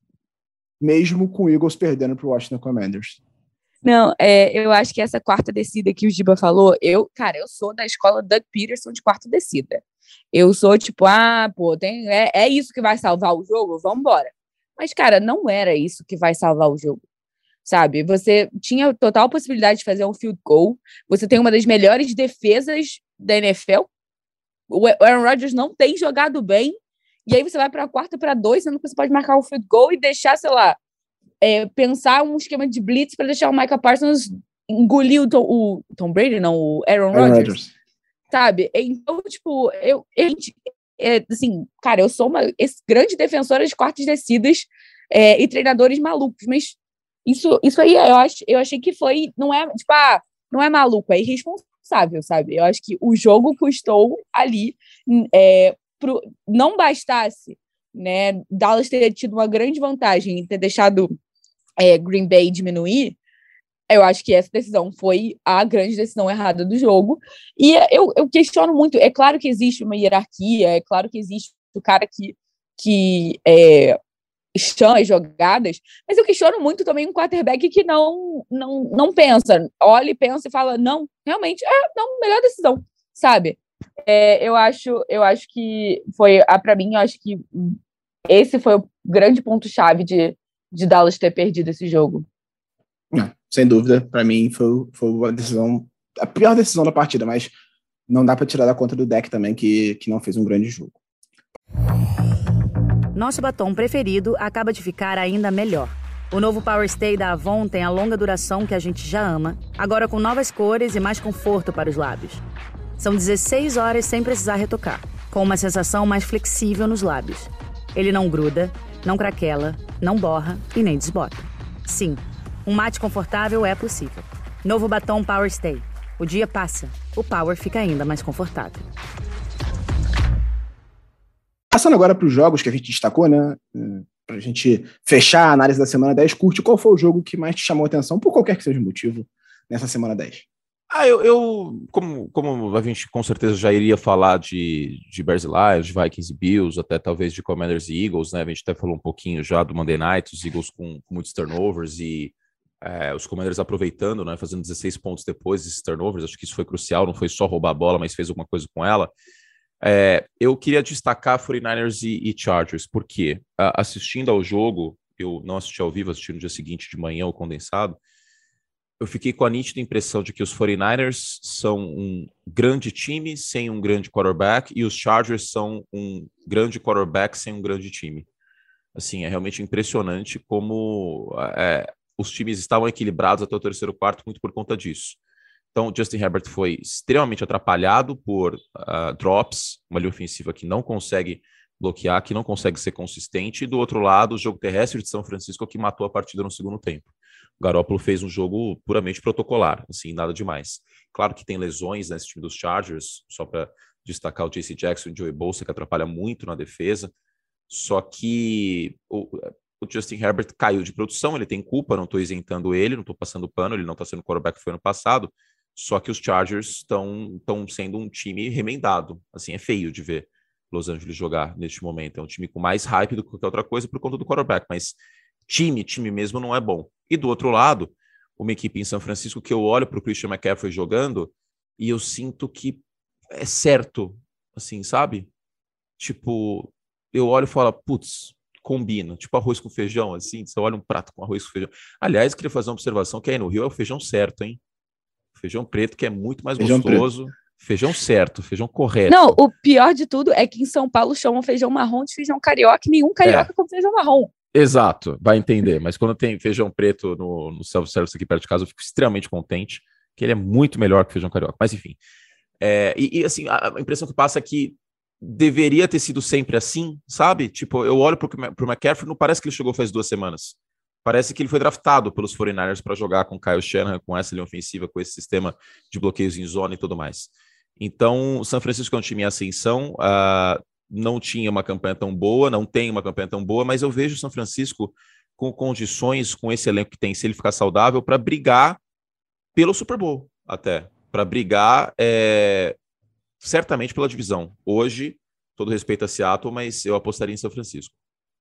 mesmo com o Eagles perdendo para o Washington Commanders.
Não, é, eu acho que essa quarta descida que o Giba falou, eu, cara, eu sou da escola Doug Peterson de quarta descida. Eu sou tipo, ah, pô, tem, é, é isso que vai salvar o jogo? Vamos embora. Mas, cara, não era isso que vai salvar o jogo. Sabe, você tinha total possibilidade de fazer um field goal, você tem uma das melhores defesas da N F L, o Aaron Rodgers não tem jogado bem, e aí você vai para a quarta para dois, sendo que você pode marcar um field goal e deixar, sei lá, é, pensar um esquema de blitz para deixar o Micah Parsons engolir o Tom, o Tom Brady, não, o Aaron, Aaron Rodgers, Rodgers, sabe? Então, tipo, eu, eu é, assim, cara, eu sou uma esse, grande defensora de quartas descidas é, e treinadores malucos, mas Isso, isso aí eu, acho, eu achei que foi, não é, tipo, ah, não é maluco, é irresponsável, sabe? Eu acho que o jogo custou ali, é, pro, não bastasse, né, Dallas ter tido uma grande vantagem em ter deixado é, Green Bay diminuir, eu acho que essa decisão foi a grande decisão errada do jogo. E eu, eu questiono muito. É claro que existe uma hierarquia, é claro que existe o cara que, que é, chama as jogadas, mas eu questiono muito também um quarterback que não, não, não pensa. Olha e pensa e fala, não, realmente, é não, melhor decisão, sabe? É, eu, acho, eu acho que foi, para mim, eu acho que esse foi o grande ponto-chave de, de Dallas ter perdido esse jogo.
Não, sem dúvida, para mim foi, foi a decisão, a pior decisão da partida, mas não dá para tirar da conta do deck também, que, que não fez um grande jogo.
Nosso batom preferido acaba de ficar ainda melhor. O novo Power Stay da Avon tem a longa duração que a gente já ama, agora com novas cores e mais conforto para os lábios. São dezesseis horas sem precisar retocar, com uma sensação mais flexível nos lábios. Ele não gruda, não craquela, não borra e nem desbota. Sim, um mate confortável é possível. Novo batom Power Stay. O dia passa, o power fica ainda mais confortável.
Passando agora para os jogos que a gente destacou, né? Para a gente fechar a análise da semana dez, curte, qual foi o jogo que mais te chamou a atenção, por qualquer que seja o motivo, nessa semana dez?
Ah, eu, eu como, como a gente com certeza já iria falar de, de Bears e Lions, de Vikings e Bills, até talvez de Commanders e Eagles, né? A gente até falou um pouquinho já do Monday Night, os Eagles com, com muitos turnovers e é, os Commanders aproveitando, né? Fazendo dezesseis pontos depois desses turnovers. Acho que isso foi crucial, não foi só roubar a bola, mas fez alguma coisa com ela. É, eu queria destacar forty-niners e, e Chargers, porque uh, assistindo ao jogo, eu não assisti ao vivo, assisti no dia seguinte de manhã o condensado, eu fiquei com a nítida impressão de que os forty-niners são um grande time sem um grande quarterback e os Chargers são um grande quarterback sem um grande time. Assim, é realmente impressionante como é, os times estavam equilibrados até o terceiro quarto muito por conta disso. Então, o Justin Herbert foi extremamente atrapalhado por uh, drops, uma linha ofensiva que não consegue bloquear, que não consegue ser consistente, e do outro lado, o jogo terrestre de São Francisco que matou a partida no segundo tempo. O Garoppolo fez um jogo puramente protocolar, assim, nada demais. Claro que tem lesões nesse time dos Chargers, só para destacar o J C Jackson e o Joey Bosa, que atrapalha muito na defesa, só que o, o Justin Herbert caiu de produção, ele tem culpa, não estou isentando ele, não estou passando pano, ele não está sendo quarterback que foi ano passado. Só que os Chargers estão sendo um time remendado. Assim, é feio de ver Los Angeles jogar neste momento. É um time com mais hype do que qualquer outra coisa por conta do quarterback. Mas time, time mesmo não é bom. E do outro lado, uma equipe em São Francisco que eu olho para o Christian McCaffrey jogando e eu sinto que é certo, assim, sabe? Tipo, eu olho e falo, putz, combina. Tipo arroz com feijão, assim. Você olha um prato com arroz com feijão. Aliás, queria fazer uma observação que aí no Rio é o feijão certo, hein? Feijão preto, que é muito mais feijão gostoso. Preto. Feijão certo, feijão correto.
Não, o pior de tudo é que em São Paulo chamam feijão marrom de feijão carioca e nenhum carioca é. come feijão marrom.
Exato, vai entender. Mas quando tem feijão preto no, no self-service aqui perto de casa, eu fico extremamente contente, que ele é muito melhor que feijão carioca. Mas enfim. É, e, e assim, a, a impressão que passa é que deveria ter sido sempre assim, sabe? Tipo, eu olho pro, pro McCaffrey, não parece que ele chegou faz duas semanas. Parece que ele foi draftado pelos forty-niners para jogar com Kyle Shanahan, com essa linha ofensiva, com esse sistema de bloqueios em zona e tudo mais. Então, o São Francisco é um time em ascensão, uh, não tinha uma campanha tão boa, não tem uma campanha tão boa, mas eu vejo o São Francisco com condições, com esse elenco que tem, se ele ficar saudável, para brigar pelo Super Bowl, até. Para brigar, é, certamente pela divisão. Hoje, todo respeito a Seattle, mas eu apostaria em São Francisco.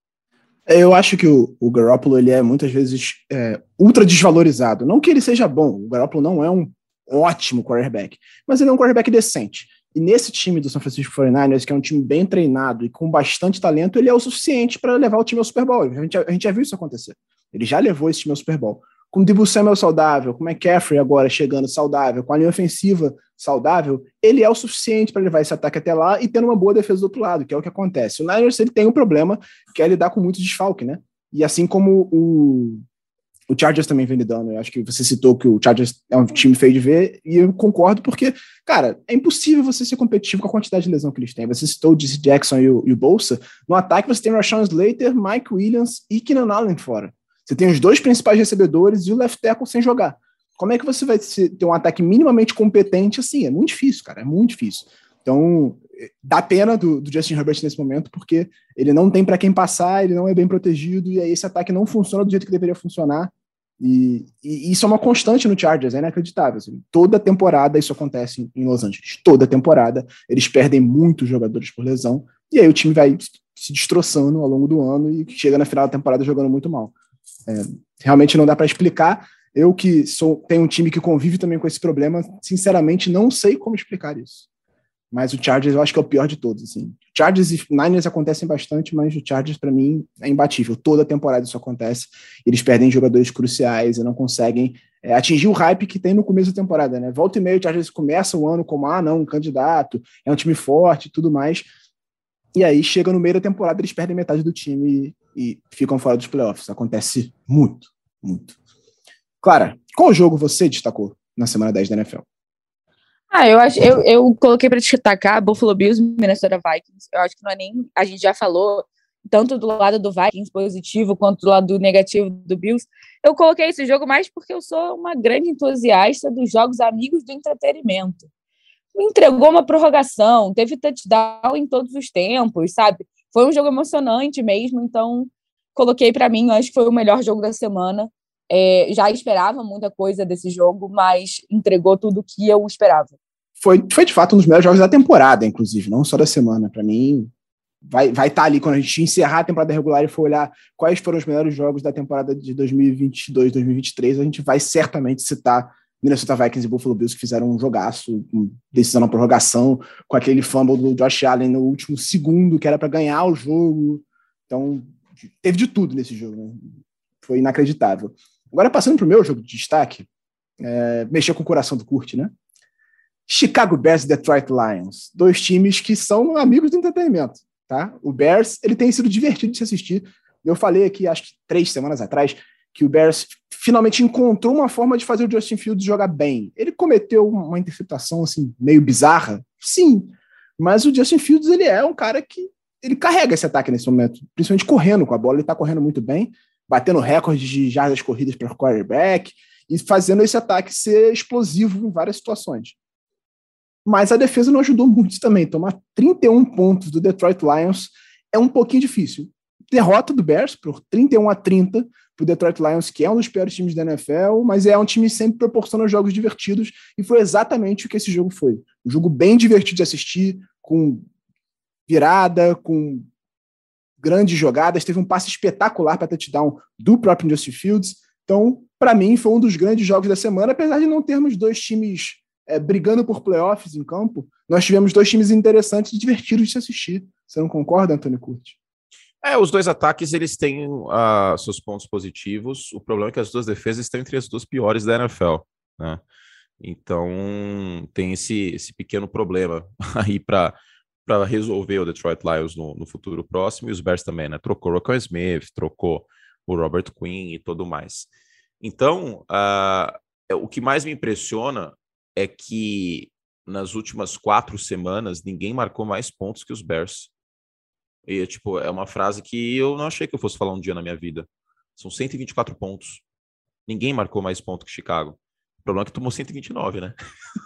Eu acho que o, o Garoppolo, ele é muitas vezes é, ultra desvalorizado. Não que ele seja bom, o Garoppolo não é um ótimo quarterback, mas ele é um quarterback decente. E nesse time do San Francisco forty-niners, que é um time bem treinado e com bastante talento, ele é o suficiente para levar o time ao Super Bowl. A gente, a gente já viu isso acontecer. Ele já levou esse time ao Super Bowl. Com o Deebo Samuel saudável, com o McCaffrey agora chegando saudável, com a linha ofensiva saudável, ele é o suficiente para levar esse ataque até lá e tendo uma boa defesa do outro lado, que é o que acontece. O Niners, ele tem um problema, que é lidar com muito desfalque, né? E assim como o, o Chargers também vem lidando, eu acho que você citou que o Chargers é um time feio de ver, e eu concordo porque, cara, é impossível você ser competitivo com a quantidade de lesão que eles têm. Você citou o J C Jackson e o, e o Bosa. No ataque você tem Rashawn Slater, Mike Williams e Keenan Allen fora. Você tem os dois principais recebedores e o left tackle sem jogar. Como é que você vai ter um ataque minimamente competente assim? É muito difícil, cara, é muito difícil. Então, dá pena do, do Justin Herbert nesse momento, porque ele não tem para quem passar, ele não é bem protegido, e aí esse ataque não funciona do jeito que deveria funcionar. E, e isso é uma constante no Chargers, é inacreditável. Assim, toda temporada isso acontece em Los Angeles. Toda temporada eles perdem muitos jogadores por lesão, e aí o time vai se destroçando ao longo do ano e chega na final da temporada jogando muito mal. É, realmente não dá para explicar. Eu que sou, tenho um time que convive também com esse problema, sinceramente não sei como explicar isso. Mas o Chargers eu acho que é o pior de todos. Assim. Chargers e Niners acontecem bastante, mas o Chargers para mim é imbatível. Toda temporada isso acontece. Eles perdem jogadores cruciais e não conseguem é, atingir o hype que tem no começo da temporada. Né? Volta e meia o Chargers começa o ano como, ah não, um candidato, é um time forte e tudo mais. E aí chega no meio da temporada, eles perdem metade do time e, e ficam fora dos playoffs. Acontece muito, muito. Clara, qual jogo você destacou na semana dez da N F L?
Ah, eu acho, eu, eu coloquei para destacar Buffalo Bills e Minnesota Vikings. Eu acho que não é nem, a gente já falou tanto do lado do Vikings positivo quanto do lado negativo do Bills. Eu coloquei esse jogo mais porque eu sou uma grande entusiasta dos jogos amigos do entretenimento. Me entregou uma prorrogação, teve touchdown em todos os tempos, sabe? Foi um jogo emocionante mesmo, então coloquei para mim, eu acho que foi o melhor jogo da semana. É, já esperava muita coisa desse jogo, mas entregou tudo o que eu esperava.
Foi, foi de fato um dos melhores jogos da temporada, inclusive, não só da semana. Para mim, vai estar vai tá ali quando a gente encerrar a temporada regular e for olhar quais foram os melhores jogos da temporada de dois mil e vinte e dois, dois mil e vinte e três, a gente vai certamente citar Minnesota Vikings e Buffalo Bills, que fizeram um jogaço, com decisão na prorrogação, com aquele fumble do Josh Allen no último segundo, que era para ganhar o jogo. Então, teve de tudo nesse jogo, né? Foi inacreditável. Agora, passando para o meu jogo de destaque, é, mexeu com o coração do Kurt, né? Chicago Bears e Detroit Lions, dois times que são amigos do entretenimento, tá? O Bears, ele tem sido divertido de se assistir. Eu falei aqui, acho que três semanas atrás, que o Bears finalmente encontrou uma forma de fazer o Justin Fields jogar bem. Ele cometeu uma interceptação, assim, meio bizarra, sim, mas o Justin Fields, ele é um cara que ele carrega esse ataque nesse momento, principalmente correndo com a bola, ele tá correndo muito bem, batendo recordes de jardas corridas para o quarterback e fazendo esse ataque ser explosivo em várias situações. Mas a defesa não ajudou muito também. Tomar trinta e um pontos do Detroit Lions é um pouquinho difícil. Derrota do Bears por trinta e um a trinta para o Detroit Lions, que é um dos piores times da N F L, mas é um time que sempre proporciona jogos divertidos, e foi exatamente o que esse jogo foi. Um jogo bem divertido de assistir, com virada, com grandes jogadas, teve um passe espetacular para touchdown do próprio Justin Fields. Então, para mim, foi um dos grandes jogos da semana, apesar de não termos dois times é, brigando por playoffs em campo, nós tivemos dois times interessantes e divertidos de se assistir. Você não concorda, Antônio Curti?
É, os dois ataques, eles têm uh, seus pontos positivos. O problema é que as duas defesas estão entre as duas piores da N F L, né? Então, tem esse, esse pequeno problema aí para para resolver o Detroit Lions no, no futuro próximo, e os Bears também, né? Trocou o Roquan Smith, trocou o Robert Quinn e tudo mais. Então, uh, o que mais me impressiona é que nas últimas quatro semanas ninguém marcou mais pontos que os Bears. E, tipo, é uma frase que eu não achei que eu fosse falar um dia na minha vida. São cento e vinte e quatro pontos. Ninguém marcou mais pontos que Chicago. O problema é que tomou cento e vinte e nove, né?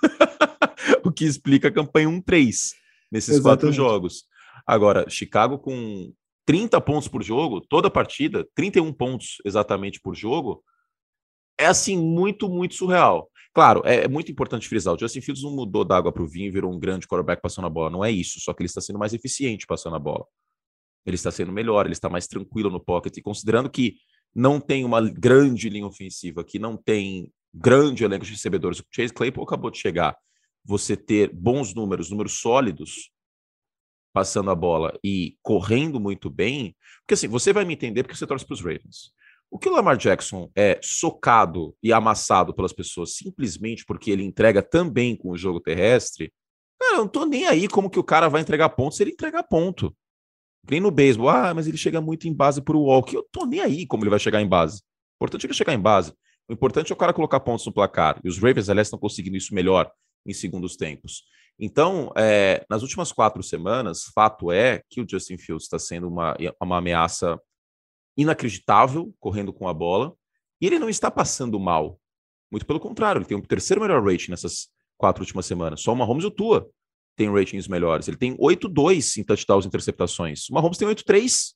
O que explica a campanha um a três. Nesses Exatamente. quatro jogos. Agora, Chicago com trinta pontos por jogo, toda partida, trinta e um pontos exatamente por jogo, é assim, muito, muito surreal. Claro, é, é muito importante frisar, o Justin Fields não mudou da água para o vinho e virou um grande quarterback passando a bola, não é isso, só que ele está sendo mais eficiente passando a bola. Ele está sendo melhor, ele está mais tranquilo no pocket, e considerando que não tem uma grande linha ofensiva, que não tem grande elenco de recebedores, o Chase Claypool acabou de chegar, você ter bons números, números sólidos, passando a bola e correndo muito bem, porque assim, você vai me entender porque você torce para os Ravens. O que o Lamar Jackson é socado e amassado pelas pessoas simplesmente porque ele entrega também com o jogo terrestre, cara, eu não tô nem aí como que o cara vai entregar ponto se ele entregar ponto. Nem no beisebol, ah, mas ele chega muito em base pro walk. Eu tô nem aí como ele vai chegar em base. O importante é ele chegar em base. O importante é o cara colocar pontos no placar. E os Ravens, aliás, estão conseguindo isso melhor em segundos tempos. Então, é, nas últimas quatro semanas, fato é que o Justin Fields está sendo uma, uma ameaça inacreditável correndo com a bola, e ele não está passando mal. Muito pelo contrário, ele tem o terceiro melhor rating nessas quatro últimas semanas. Só o Mahomes e o Tua tem ratings melhores. Ele tem oito dois em touchdowns e interceptações. O Mahomes tem oito três.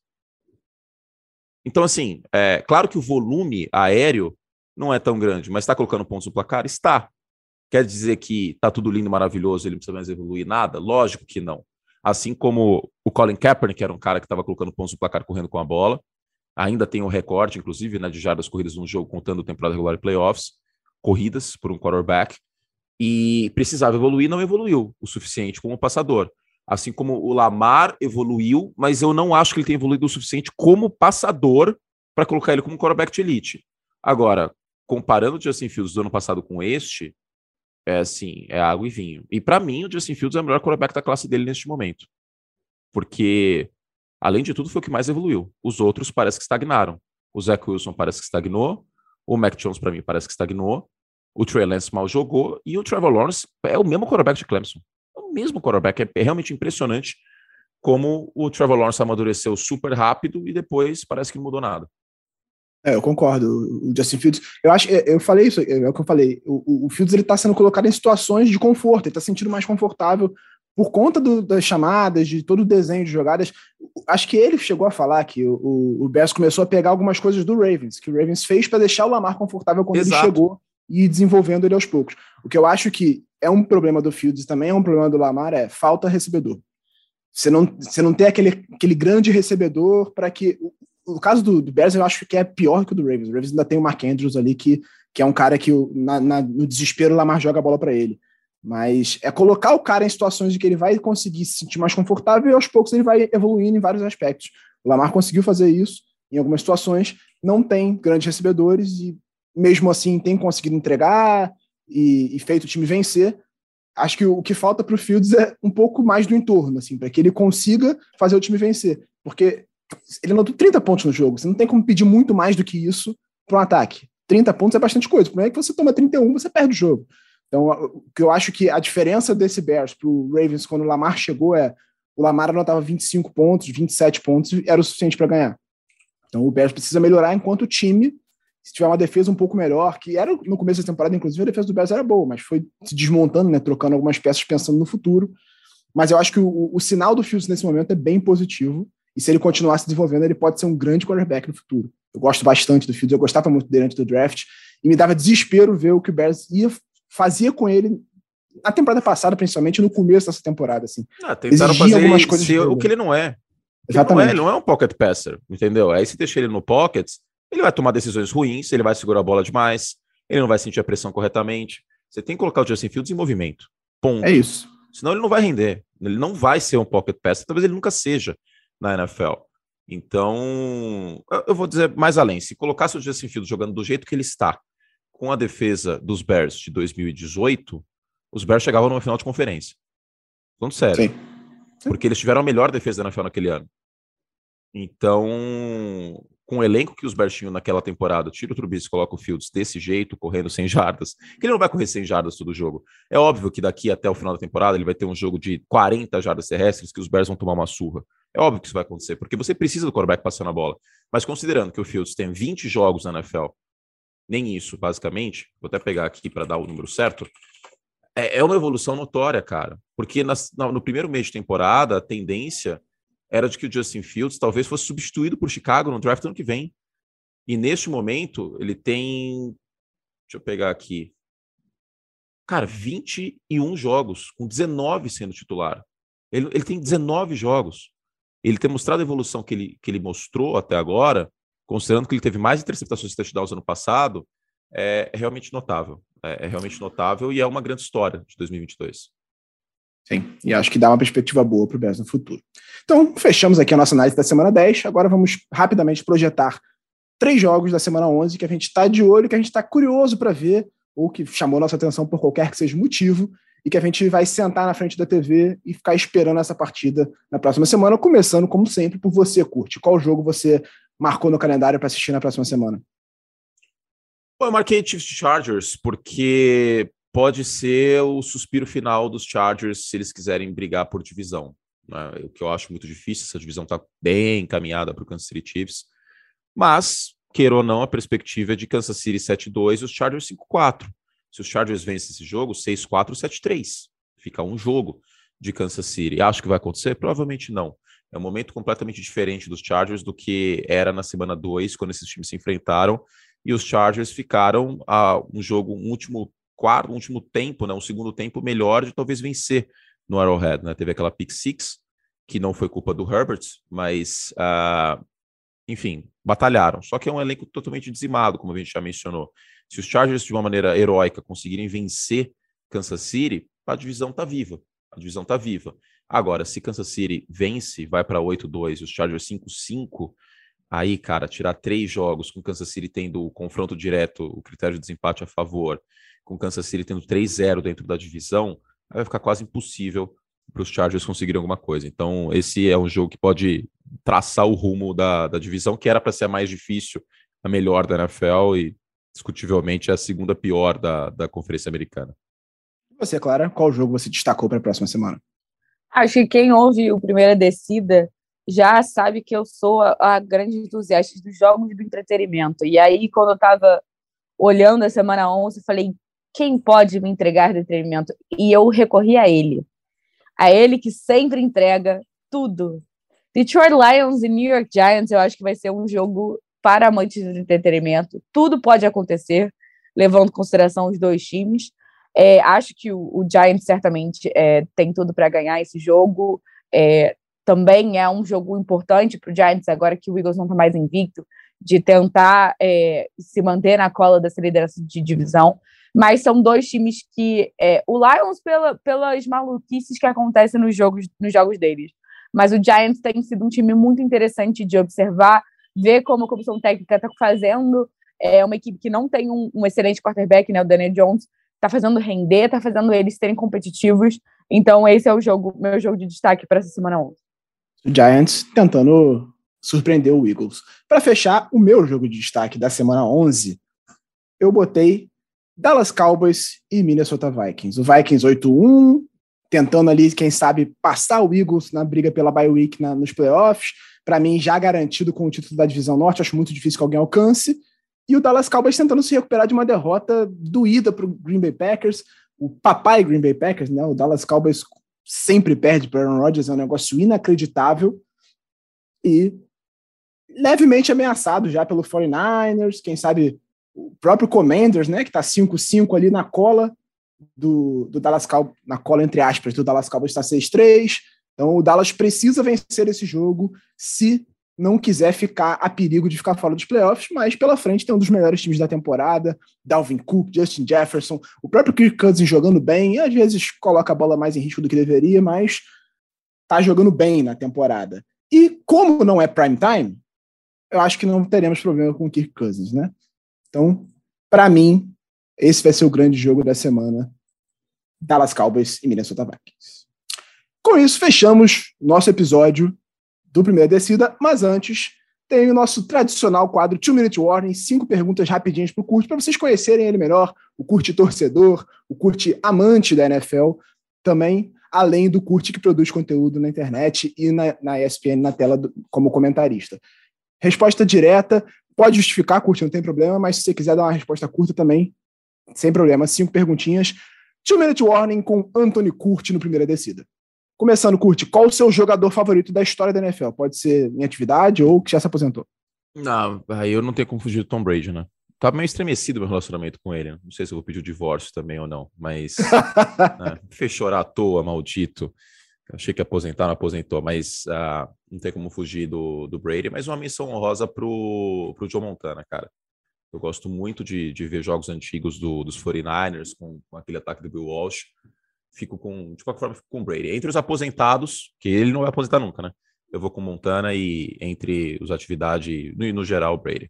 Então, assim, é claro que o volume aéreo não é tão grande, mas está colocando pontos no placar? Está. Quer dizer que está tudo lindo, maravilhoso, ele não precisa mais evoluir nada? Lógico que não. Assim como o Colin Kaepernick, que era um cara que estava colocando pontos no placar correndo com a bola, ainda tem um recorde, inclusive, né, de jardas corridas num jogo, contando temporada regular e playoffs, corridas por um quarterback, e precisava evoluir, não evoluiu o suficiente como passador. Assim como o Lamar evoluiu, mas eu não acho que ele tenha evoluído o suficiente como passador para colocar ele como quarterback de elite. Agora, comparando o Justin Fields do ano passado com este, é assim, é água e vinho. E para mim, o Justin Fields é o melhor quarterback da classe dele neste momento. Porque, além de tudo, foi o que mais evoluiu. Os outros parece que estagnaram. O Zach Wilson parece que estagnou. O Mac Jones, para mim, parece que estagnou. O Trey Lance mal jogou. E o Trevor Lawrence é o mesmo quarterback de Clemson. É o mesmo quarterback. É realmente impressionante como o Trevor Lawrence amadureceu super rápido e depois parece que não mudou nada.
É, eu concordo. O Justin Fields, eu acho, eu falei isso, é o que eu falei. O, o Fields ele está sendo colocado em situações de conforto, ele está se sentindo mais confortável por conta do, das chamadas, de todo o desenho de jogadas. Acho que ele chegou a falar que o, o, o Bears começou a pegar algumas coisas do Ravens, que o Ravens fez para deixar o Lamar confortável quando Exato. Ele chegou e ir desenvolvendo ele aos poucos. O que eu acho que é um problema do Fields e também é um problema do Lamar é falta recebedor. Você não, você não tem aquele, aquele grande recebedor para que... O caso do, do Bears eu acho que é pior que o do Ravens. O Ravens ainda tem o Mark Andrews ali, que, que é um cara que na, na, no desespero o Lamar joga a bola para ele. Mas é colocar o cara em situações de que ele vai conseguir se sentir mais confortável e aos poucos ele vai evoluindo em vários aspectos. O Lamar conseguiu fazer isso em algumas situações, não tem grandes recebedores e mesmo assim tem conseguido entregar e, e feito o time vencer. Acho que o, o que falta para o Fields é um pouco mais do entorno, assim, para que ele consiga fazer o time vencer. Porque ele anotou trinta pontos no jogo. Você não tem como pedir muito mais do que isso para um ataque. trinta pontos é bastante coisa. O problema é que você toma trinta e um, você perde o jogo. Então, o que eu acho que a diferença desse Bears para o Ravens quando o Lamar chegou é o Lamar anotava vinte e cinco pontos, vinte e sete pontos, e era o suficiente para ganhar. Então, o Bears precisa melhorar enquanto o time, se tiver uma defesa um pouco melhor, que era no começo da temporada, inclusive, a defesa do Bears era boa, mas foi se desmontando, né, trocando algumas peças pensando no futuro. Mas eu acho que o, o sinal do Fields nesse momento é bem positivo. E se ele continuar se desenvolvendo, ele pode ser um grande quarterback no futuro. Eu gosto bastante do Fields, eu gostava muito dele antes do draft, e me dava desespero ver o que o Bears ia, fazia com ele na temporada passada, principalmente no começo dessa temporada. Assim.
Ah, tentaram fazer algumas coisas ser o que ele não é.
Exatamente.
Ele não é, ele não é um pocket passer, entendeu? Aí se deixa ele no pocket, ele vai tomar decisões ruins, ele vai segurar a bola demais, ele não vai sentir a pressão corretamente. Você tem que colocar o Justin Fields em movimento. Ponto.
É isso.
Senão ele não vai render. Ele não vai ser um pocket passer, talvez ele nunca seja na N F L. Então, eu vou dizer mais além. Se colocasse o Justin Fields jogando do jeito que ele está, com a defesa dos Bears de dois mil e dezoito, os Bears chegavam numa final de conferência. Falando sério. Sim. Sim. Porque eles tiveram a melhor defesa da N F L naquele ano. Então, com o elenco que os Bears tinham naquela temporada, tira o Trubisky e coloca o Fields desse jeito, correndo cem jardas, que ele não vai correr cem jardas todo o jogo. É óbvio que daqui até o final da temporada ele vai ter um jogo de quarenta jardas terrestres que os Bears vão tomar uma surra. É óbvio que isso vai acontecer, porque você precisa do quarterback passando a bola. Mas considerando que o Fields tem vinte jogos na N F L, nem isso, basicamente, vou até pegar aqui para dar o número certo, é, é uma evolução notória, cara. Porque nas, no primeiro mês de temporada, a tendência era de que o Justin Fields talvez fosse substituído por Chicago no draft do ano que vem. E neste momento, ele tem... Deixa eu pegar aqui. Cara, vinte e um jogos, com dezenove sendo titular. Ele, ele tem dezenove jogos. Ele tem mostrado a evolução que ele, que ele mostrou até agora, considerando que ele teve mais interceptações e touchdowns ano passado, é, é realmente notável. É, é realmente notável e é uma grande história de dois mil e vinte e dois.
Sim, e acho que dá uma perspectiva boa para o Bears no futuro. Então, fechamos aqui a nossa análise da semana dez. Agora vamos rapidamente projetar três jogos da semana onze que a gente está de olho, que a gente está curioso para ver, ou que chamou nossa atenção por qualquer que seja o motivo, e que a gente vai sentar na frente da T V e ficar esperando essa partida na próxima semana, começando, como sempre, por você, Curte. Qual jogo você marcou no calendário para assistir na próxima semana?
Bom, eu marquei Chiefs Chargers, porque pode ser o suspiro final dos Chargers se eles quiserem brigar por divisão, né? O que eu acho muito difícil, essa divisão está bem encaminhada para o Kansas City Chiefs, Mas, queira ou não, a perspectiva é de Kansas City sete a dois e os Chargers cinco a quatro. Se os Chargers vencem esse jogo, seis a quatro, sete a três. Fica um jogo de Kansas City. Acho que vai acontecer? Provavelmente não. É um momento completamente diferente dos Chargers do que era na semana dois, quando esses times se enfrentaram, e os Chargers ficaram a um jogo, um último quarto, um último tempo, né, um segundo tempo melhor de talvez vencer no Arrowhead, né? Teve aquela pick six, que não foi culpa do Herbert, mas, uh, enfim, batalharam. Só que é um elenco totalmente dizimado, como a gente já mencionou. Se os Chargers, de uma maneira heróica, conseguirem vencer Kansas City, a divisão está viva. A divisão está viva. Agora, se Kansas City vence, vai para oito a dois e os Chargers cinco a cinco, aí, cara, tirar três jogos com Kansas City tendo o confronto direto, o critério de desempate a favor, com Kansas City tendo três a zero dentro da divisão, aí vai ficar quase impossível para os Chargers conseguirem alguma coisa. Então, esse é um jogo que pode traçar o rumo da, da divisão, que era para ser a mais difícil, a melhor da N F L e, discutivelmente, a segunda pior da, da Conferência Americana.
E você, Clara, qual jogo você destacou para a próxima semana?
Acho que quem ouve o Primeira Descida já sabe que eu sou a, a grande entusiasta dos jogos do entretenimento. E aí, quando eu estava olhando a semana onze, eu falei, quem pode me entregar entretenimento? E eu recorri a ele. A ele que sempre entrega tudo. Detroit Lions e New York Giants, eu acho que vai ser um jogo para amantes do entretenimento. Tudo pode acontecer, levando em consideração os dois times. É, acho que o, o Giants certamente é, tem tudo para ganhar esse jogo. É, também é um jogo importante para o Giants, agora que o Eagles não está mais invicto, de tentar é, se manter na cola dessa liderança de divisão. Mas são dois times que... É, o Lions pela, pelas maluquices que acontecem nos jogos, nos jogos deles. Mas o Giants tem sido um time muito interessante de observar, ver como a comissão técnica está fazendo. É uma equipe que não tem um, um excelente quarterback, né, o Daniel Jones, está fazendo render, está fazendo eles serem competitivos. Então, esse é o jogo, meu jogo de destaque para essa semana onze.
O Giants tentando surpreender o Eagles. Para fechar, o meu jogo de destaque da semana onze, eu botei Dallas Cowboys e Minnesota Vikings. O Vikings oito a um, tentando ali, quem sabe, passar o Eagles na briga pela bye week na, nos playoffs. Para mim, já garantido com o título da Divisão Norte. Acho muito difícil que alguém alcance. E o Dallas Cowboys tentando se recuperar de uma derrota doída para o Green Bay Packers. O papai Green Bay Packers, né? O Dallas Cowboys sempre perde para Aaron Rodgers, é um negócio inacreditável. E levemente ameaçado já pelo forty-niners, quem sabe o próprio Commanders, né? Que está cinco a cinco ali na cola do, do Dallas Cowboys, na cola entre aspas, do Dallas Cowboys está seis a três. Então o Dallas precisa vencer esse jogo se não quiser ficar a perigo de ficar fora dos playoffs, mas pela frente tem um dos melhores times da temporada, Dalvin Cook, Justin Jefferson, o próprio Kirk Cousins jogando bem, e às vezes coloca a bola mais em risco do que deveria, mas tá jogando bem na temporada. E como não é prime time, eu acho que não teremos problema com o Kirk Cousins, né? Então, para mim, esse vai ser o grande jogo da semana, Dallas Cowboys e Minnesota Vikings. Com isso, fechamos nosso episódio do Primeira Descida, mas antes tem o nosso tradicional quadro Two Minute Warning, cinco perguntas rapidinhas para o Curte, para vocês conhecerem ele melhor, o Curte torcedor, o Curte amante da N F L, também além do Curte que produz conteúdo na internet e na, na E S P N na tela do, como comentarista. Resposta direta, pode justificar, Curte, não tem problema, mas se você quiser dar uma resposta curta também, sem problema, cinco perguntinhas. Two Minute Warning com Anthony Curte no Primeira Descida. Começando, Curte, qual o seu jogador favorito da história da N F L? Pode ser em atividade ou que já se aposentou?
Não, aí eu não tenho como fugir do Tom Brady, né? Tá meio estremecido meu relacionamento com ele. Não sei se eu vou pedir o divórcio também ou não, mas né, fez chorar à toa, maldito. Achei que ia aposentar, não aposentou, mas uh, não tem como fugir do, do Brady. Mas uma menção honrosa pro, pro Joe Montana, cara. Eu gosto muito de, de ver jogos antigos do, dos forty-niners com, com aquele ataque do Bill Walsh. Fico com, de qualquer forma, fico com o Brady. Entre os aposentados, que ele não vai aposentar nunca, né? Eu vou com Montana e entre os atividades, no, no geral, o Brady.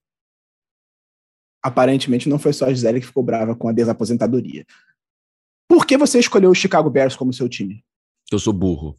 Aparentemente não foi só a Gisele que ficou brava com a desaposentadoria. Por que você escolheu o Chicago Bears como seu time?
Eu sou burro.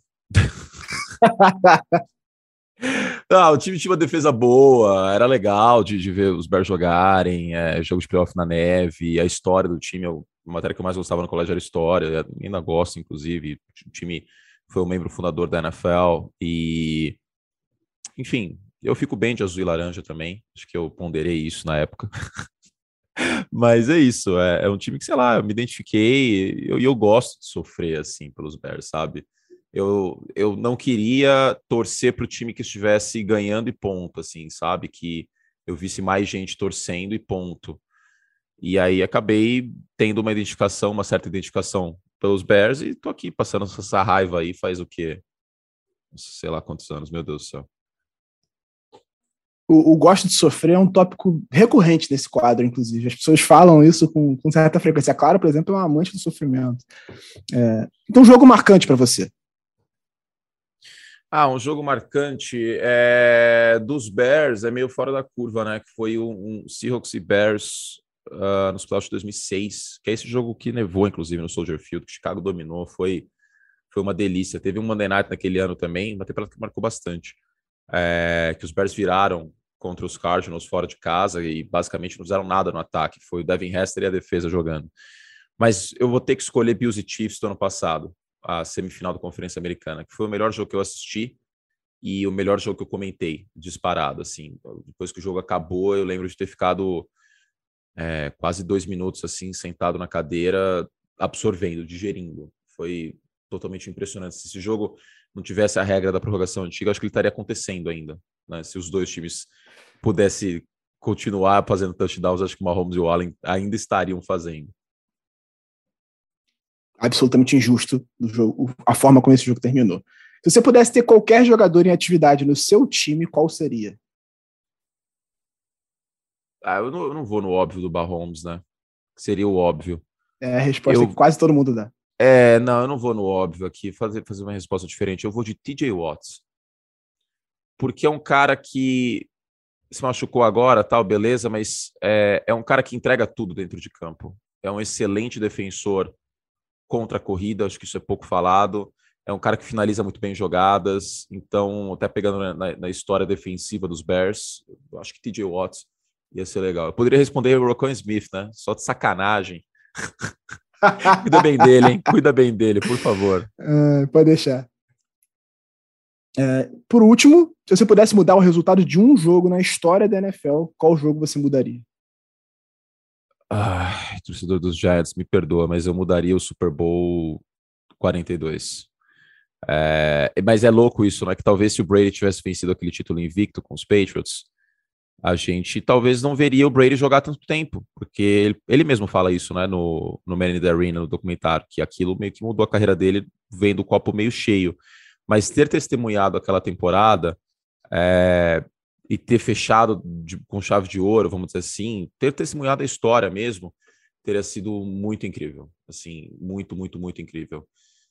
Não, o time tinha uma defesa boa, era legal de, de ver os Bears jogarem, é, jogo de playoff na neve, a história do time, eu, a matéria que eu mais gostava no colégio era história, ainda gosto, inclusive, o time foi o membro fundador da N F L, e, enfim, Eu fico bem de azul e laranja também. Acho que eu ponderei isso na época. Mas é isso. É, é um time que, sei lá, eu me identifiquei e eu, eu gosto de sofrer, assim, pelos Bears, sabe? Eu, eu não queria torcer para o time que estivesse ganhando e ponto, assim, sabe? Que eu visse mais gente torcendo e ponto. E aí acabei tendo uma identificação, uma certa identificação pelos Bears e tô aqui passando essa raiva aí faz o quê? Sei lá quantos anos, meu Deus do céu.
O, o gosto de sofrer é um tópico recorrente nesse quadro, inclusive. As pessoas falam isso com, com certa frequência. A Clara, por exemplo, é uma amante do sofrimento. É... Então, um jogo marcante para você?
Ah, um jogo marcante é... dos Bears, é meio fora da curva, né? Que foi um, um Seahawks e Bears Uh, nos playoffs de dois mil e seis, que é esse jogo que nevou, inclusive, no Soldier Field, que Chicago dominou, foi, foi uma delícia. Teve um Monday Night naquele ano também, uma temporada que marcou bastante, é, que os Bears viraram contra os Cardinals fora de casa e basicamente não fizeram nada no ataque, foi o Devin Hester e a defesa jogando. Mas eu vou ter que escolher Bills e Chiefs do ano passado, a semifinal da Conferência Americana, que foi o melhor jogo que eu assisti e o melhor jogo que eu comentei, disparado, assim. Depois que o jogo acabou, eu lembro de ter ficado É, quase dois minutos assim, sentado na cadeira, absorvendo, digerindo. Foi totalmente impressionante. Se esse jogo não tivesse a regra da prorrogação antiga, acho que ele estaria acontecendo ainda, né? Se os dois times pudessem continuar fazendo touchdowns, acho que o Mahomes e o Allen ainda estariam fazendo.
Absolutamente injusto do jogo, a forma como esse jogo terminou. Se você pudesse ter qualquer jogador em atividade no seu time, qual seria?
Ah, eu não, eu não vou no óbvio do Mahomes, né? Seria o óbvio.
É a resposta
eu,
que quase todo mundo dá.
É, não, eu não vou no óbvio aqui, fazer, fazer uma resposta diferente. Eu vou de T J Watts. Porque é um cara que se machucou agora, tal, beleza, mas é, é um cara que entrega tudo dentro de campo. É um excelente defensor contra a corrida, acho que isso é pouco falado. É um cara que finaliza muito bem jogadas. Então, até pegando na, na, na história defensiva dos Bears, eu acho que T J Watts ia ser legal. Eu poderia responder o Roquan Smith, né? Só de sacanagem. Cuida bem dele, hein? Cuida bem dele, por favor.
Uh, pode deixar. É, por último, se você pudesse mudar o resultado de um jogo na história da N F L, qual jogo você mudaria?
Ai, torcedor dos Giants, me perdoa, mas eu mudaria o Super Bowl quarenta e dois. É, mas é louco isso, né? Que talvez se o Brady tivesse vencido aquele título invicto com os Patriots, a gente talvez não veria o Brady jogar tanto tempo, porque ele, ele mesmo fala isso, né, no, no Man in the Arena, no documentário, que aquilo meio que mudou a carreira dele, vendo o copo meio cheio. Mas ter testemunhado aquela temporada é, e ter fechado de, com chave de ouro, vamos dizer assim, ter testemunhado a história mesmo, teria sido muito incrível, assim, muito, muito, muito incrível.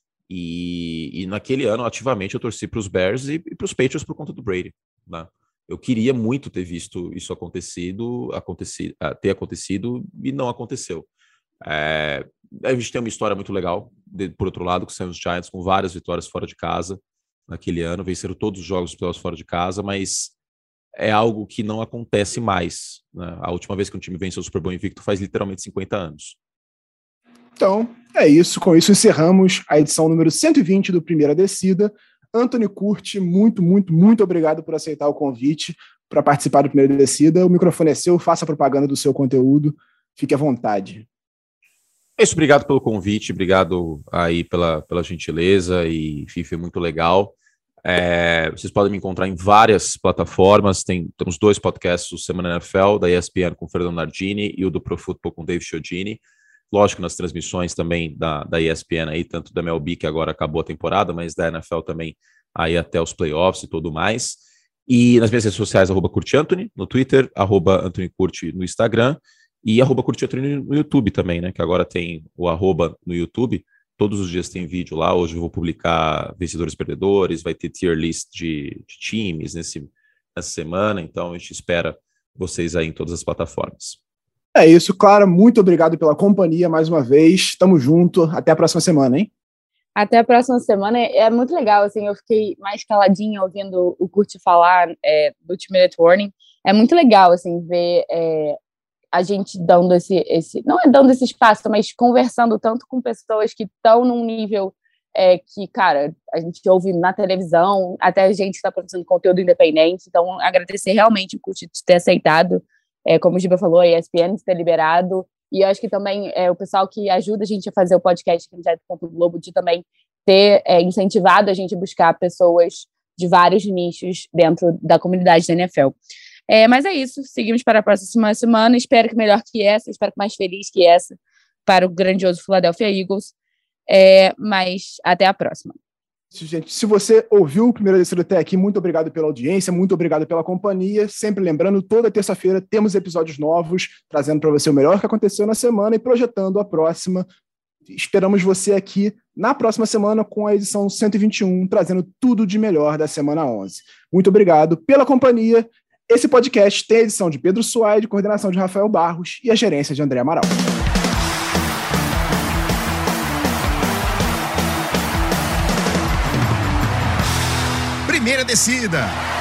E, e naquele ano, ativamente, eu torci para os Bears e, e para os Patriots por conta do Brady, né? Eu queria muito ter visto isso acontecido, aconteci, ter acontecido e não aconteceu. É, a gente tem uma história muito legal, de, por outro lado, que são os Giants com várias vitórias fora de casa naquele ano, venceram todos os jogos dos fora de casa, mas é algo que não acontece mais, né? A última vez que um time venceu o Super Bowl invicto faz literalmente cinquenta anos.
Então, é isso. Com isso, encerramos a edição número cento e vinte do Primeira Descida. Anthony Curti, muito, muito, muito obrigado por aceitar o convite para participar do Primeira Descida. O microfone é seu, faça a propaganda do seu conteúdo, fique à vontade.
É isso, obrigado pelo convite, obrigado aí pela, pela gentileza, e enfim, foi muito legal. É, vocês podem me encontrar em várias plataformas, tem, temos dois podcasts, o Semana N F L, da E S P N com o Fernando Nardini e o do Pro Football com o Dave Chiodini. Lógico, nas transmissões também da, da E S P N aí, tanto da M L B, que agora acabou a temporada, mas da N F L também aí até os playoffs e tudo mais. E nas minhas redes sociais, arroba Curti Anthony, no Twitter, arroba Anthony Curti no Instagram, e arroba Curti Anthony no YouTube também, né? Que agora tem o arroba no YouTube. Todos os dias tem vídeo lá. Hoje eu vou publicar vencedores e perdedores, vai ter tier list de, de times nesse, nessa semana, então a gente espera vocês aí em todas as plataformas.
É isso, Clara, muito obrigado pela companhia mais uma vez, tamo junto, até a próxima semana, hein?
Até a próxima semana, é muito legal, assim, eu fiquei mais caladinha ouvindo o Curti falar é, do Two Minute Warning, é muito legal, assim, ver é, a gente dando esse, esse, não é dando esse espaço, mas conversando tanto com pessoas que estão num nível é, que, cara, a gente ouve na televisão, até a gente está produzindo conteúdo independente, então agradecer realmente o Curtito de ter aceitado, é, como o Giba falou, a E S P N ter liberado, e eu acho que também é, o pessoal que ajuda a gente a fazer o podcast aqui no Direto ponto Globo, de também ter é, incentivado a gente a buscar pessoas de vários nichos dentro da comunidade da N F L. É, mas é isso, seguimos para a próxima semana, espero que melhor que essa, espero que mais feliz que essa, para o grandioso Philadelphia Eagles, é, mas até a próxima.
Gente, se você ouviu o Primeira Descida até aqui, muito obrigado pela audiência, muito obrigado pela companhia. Sempre lembrando, toda terça-feira temos episódios novos, trazendo para você o melhor que aconteceu na semana e projetando a próxima. Esperamos você aqui na próxima semana com a edição cento e vinte e um, trazendo tudo de melhor da semana onze. Muito obrigado pela companhia. Esse podcast tem a edição de Pedro Suaide, coordenação de Rafael Barros e a gerência de André Amaral.
Primeira Descida.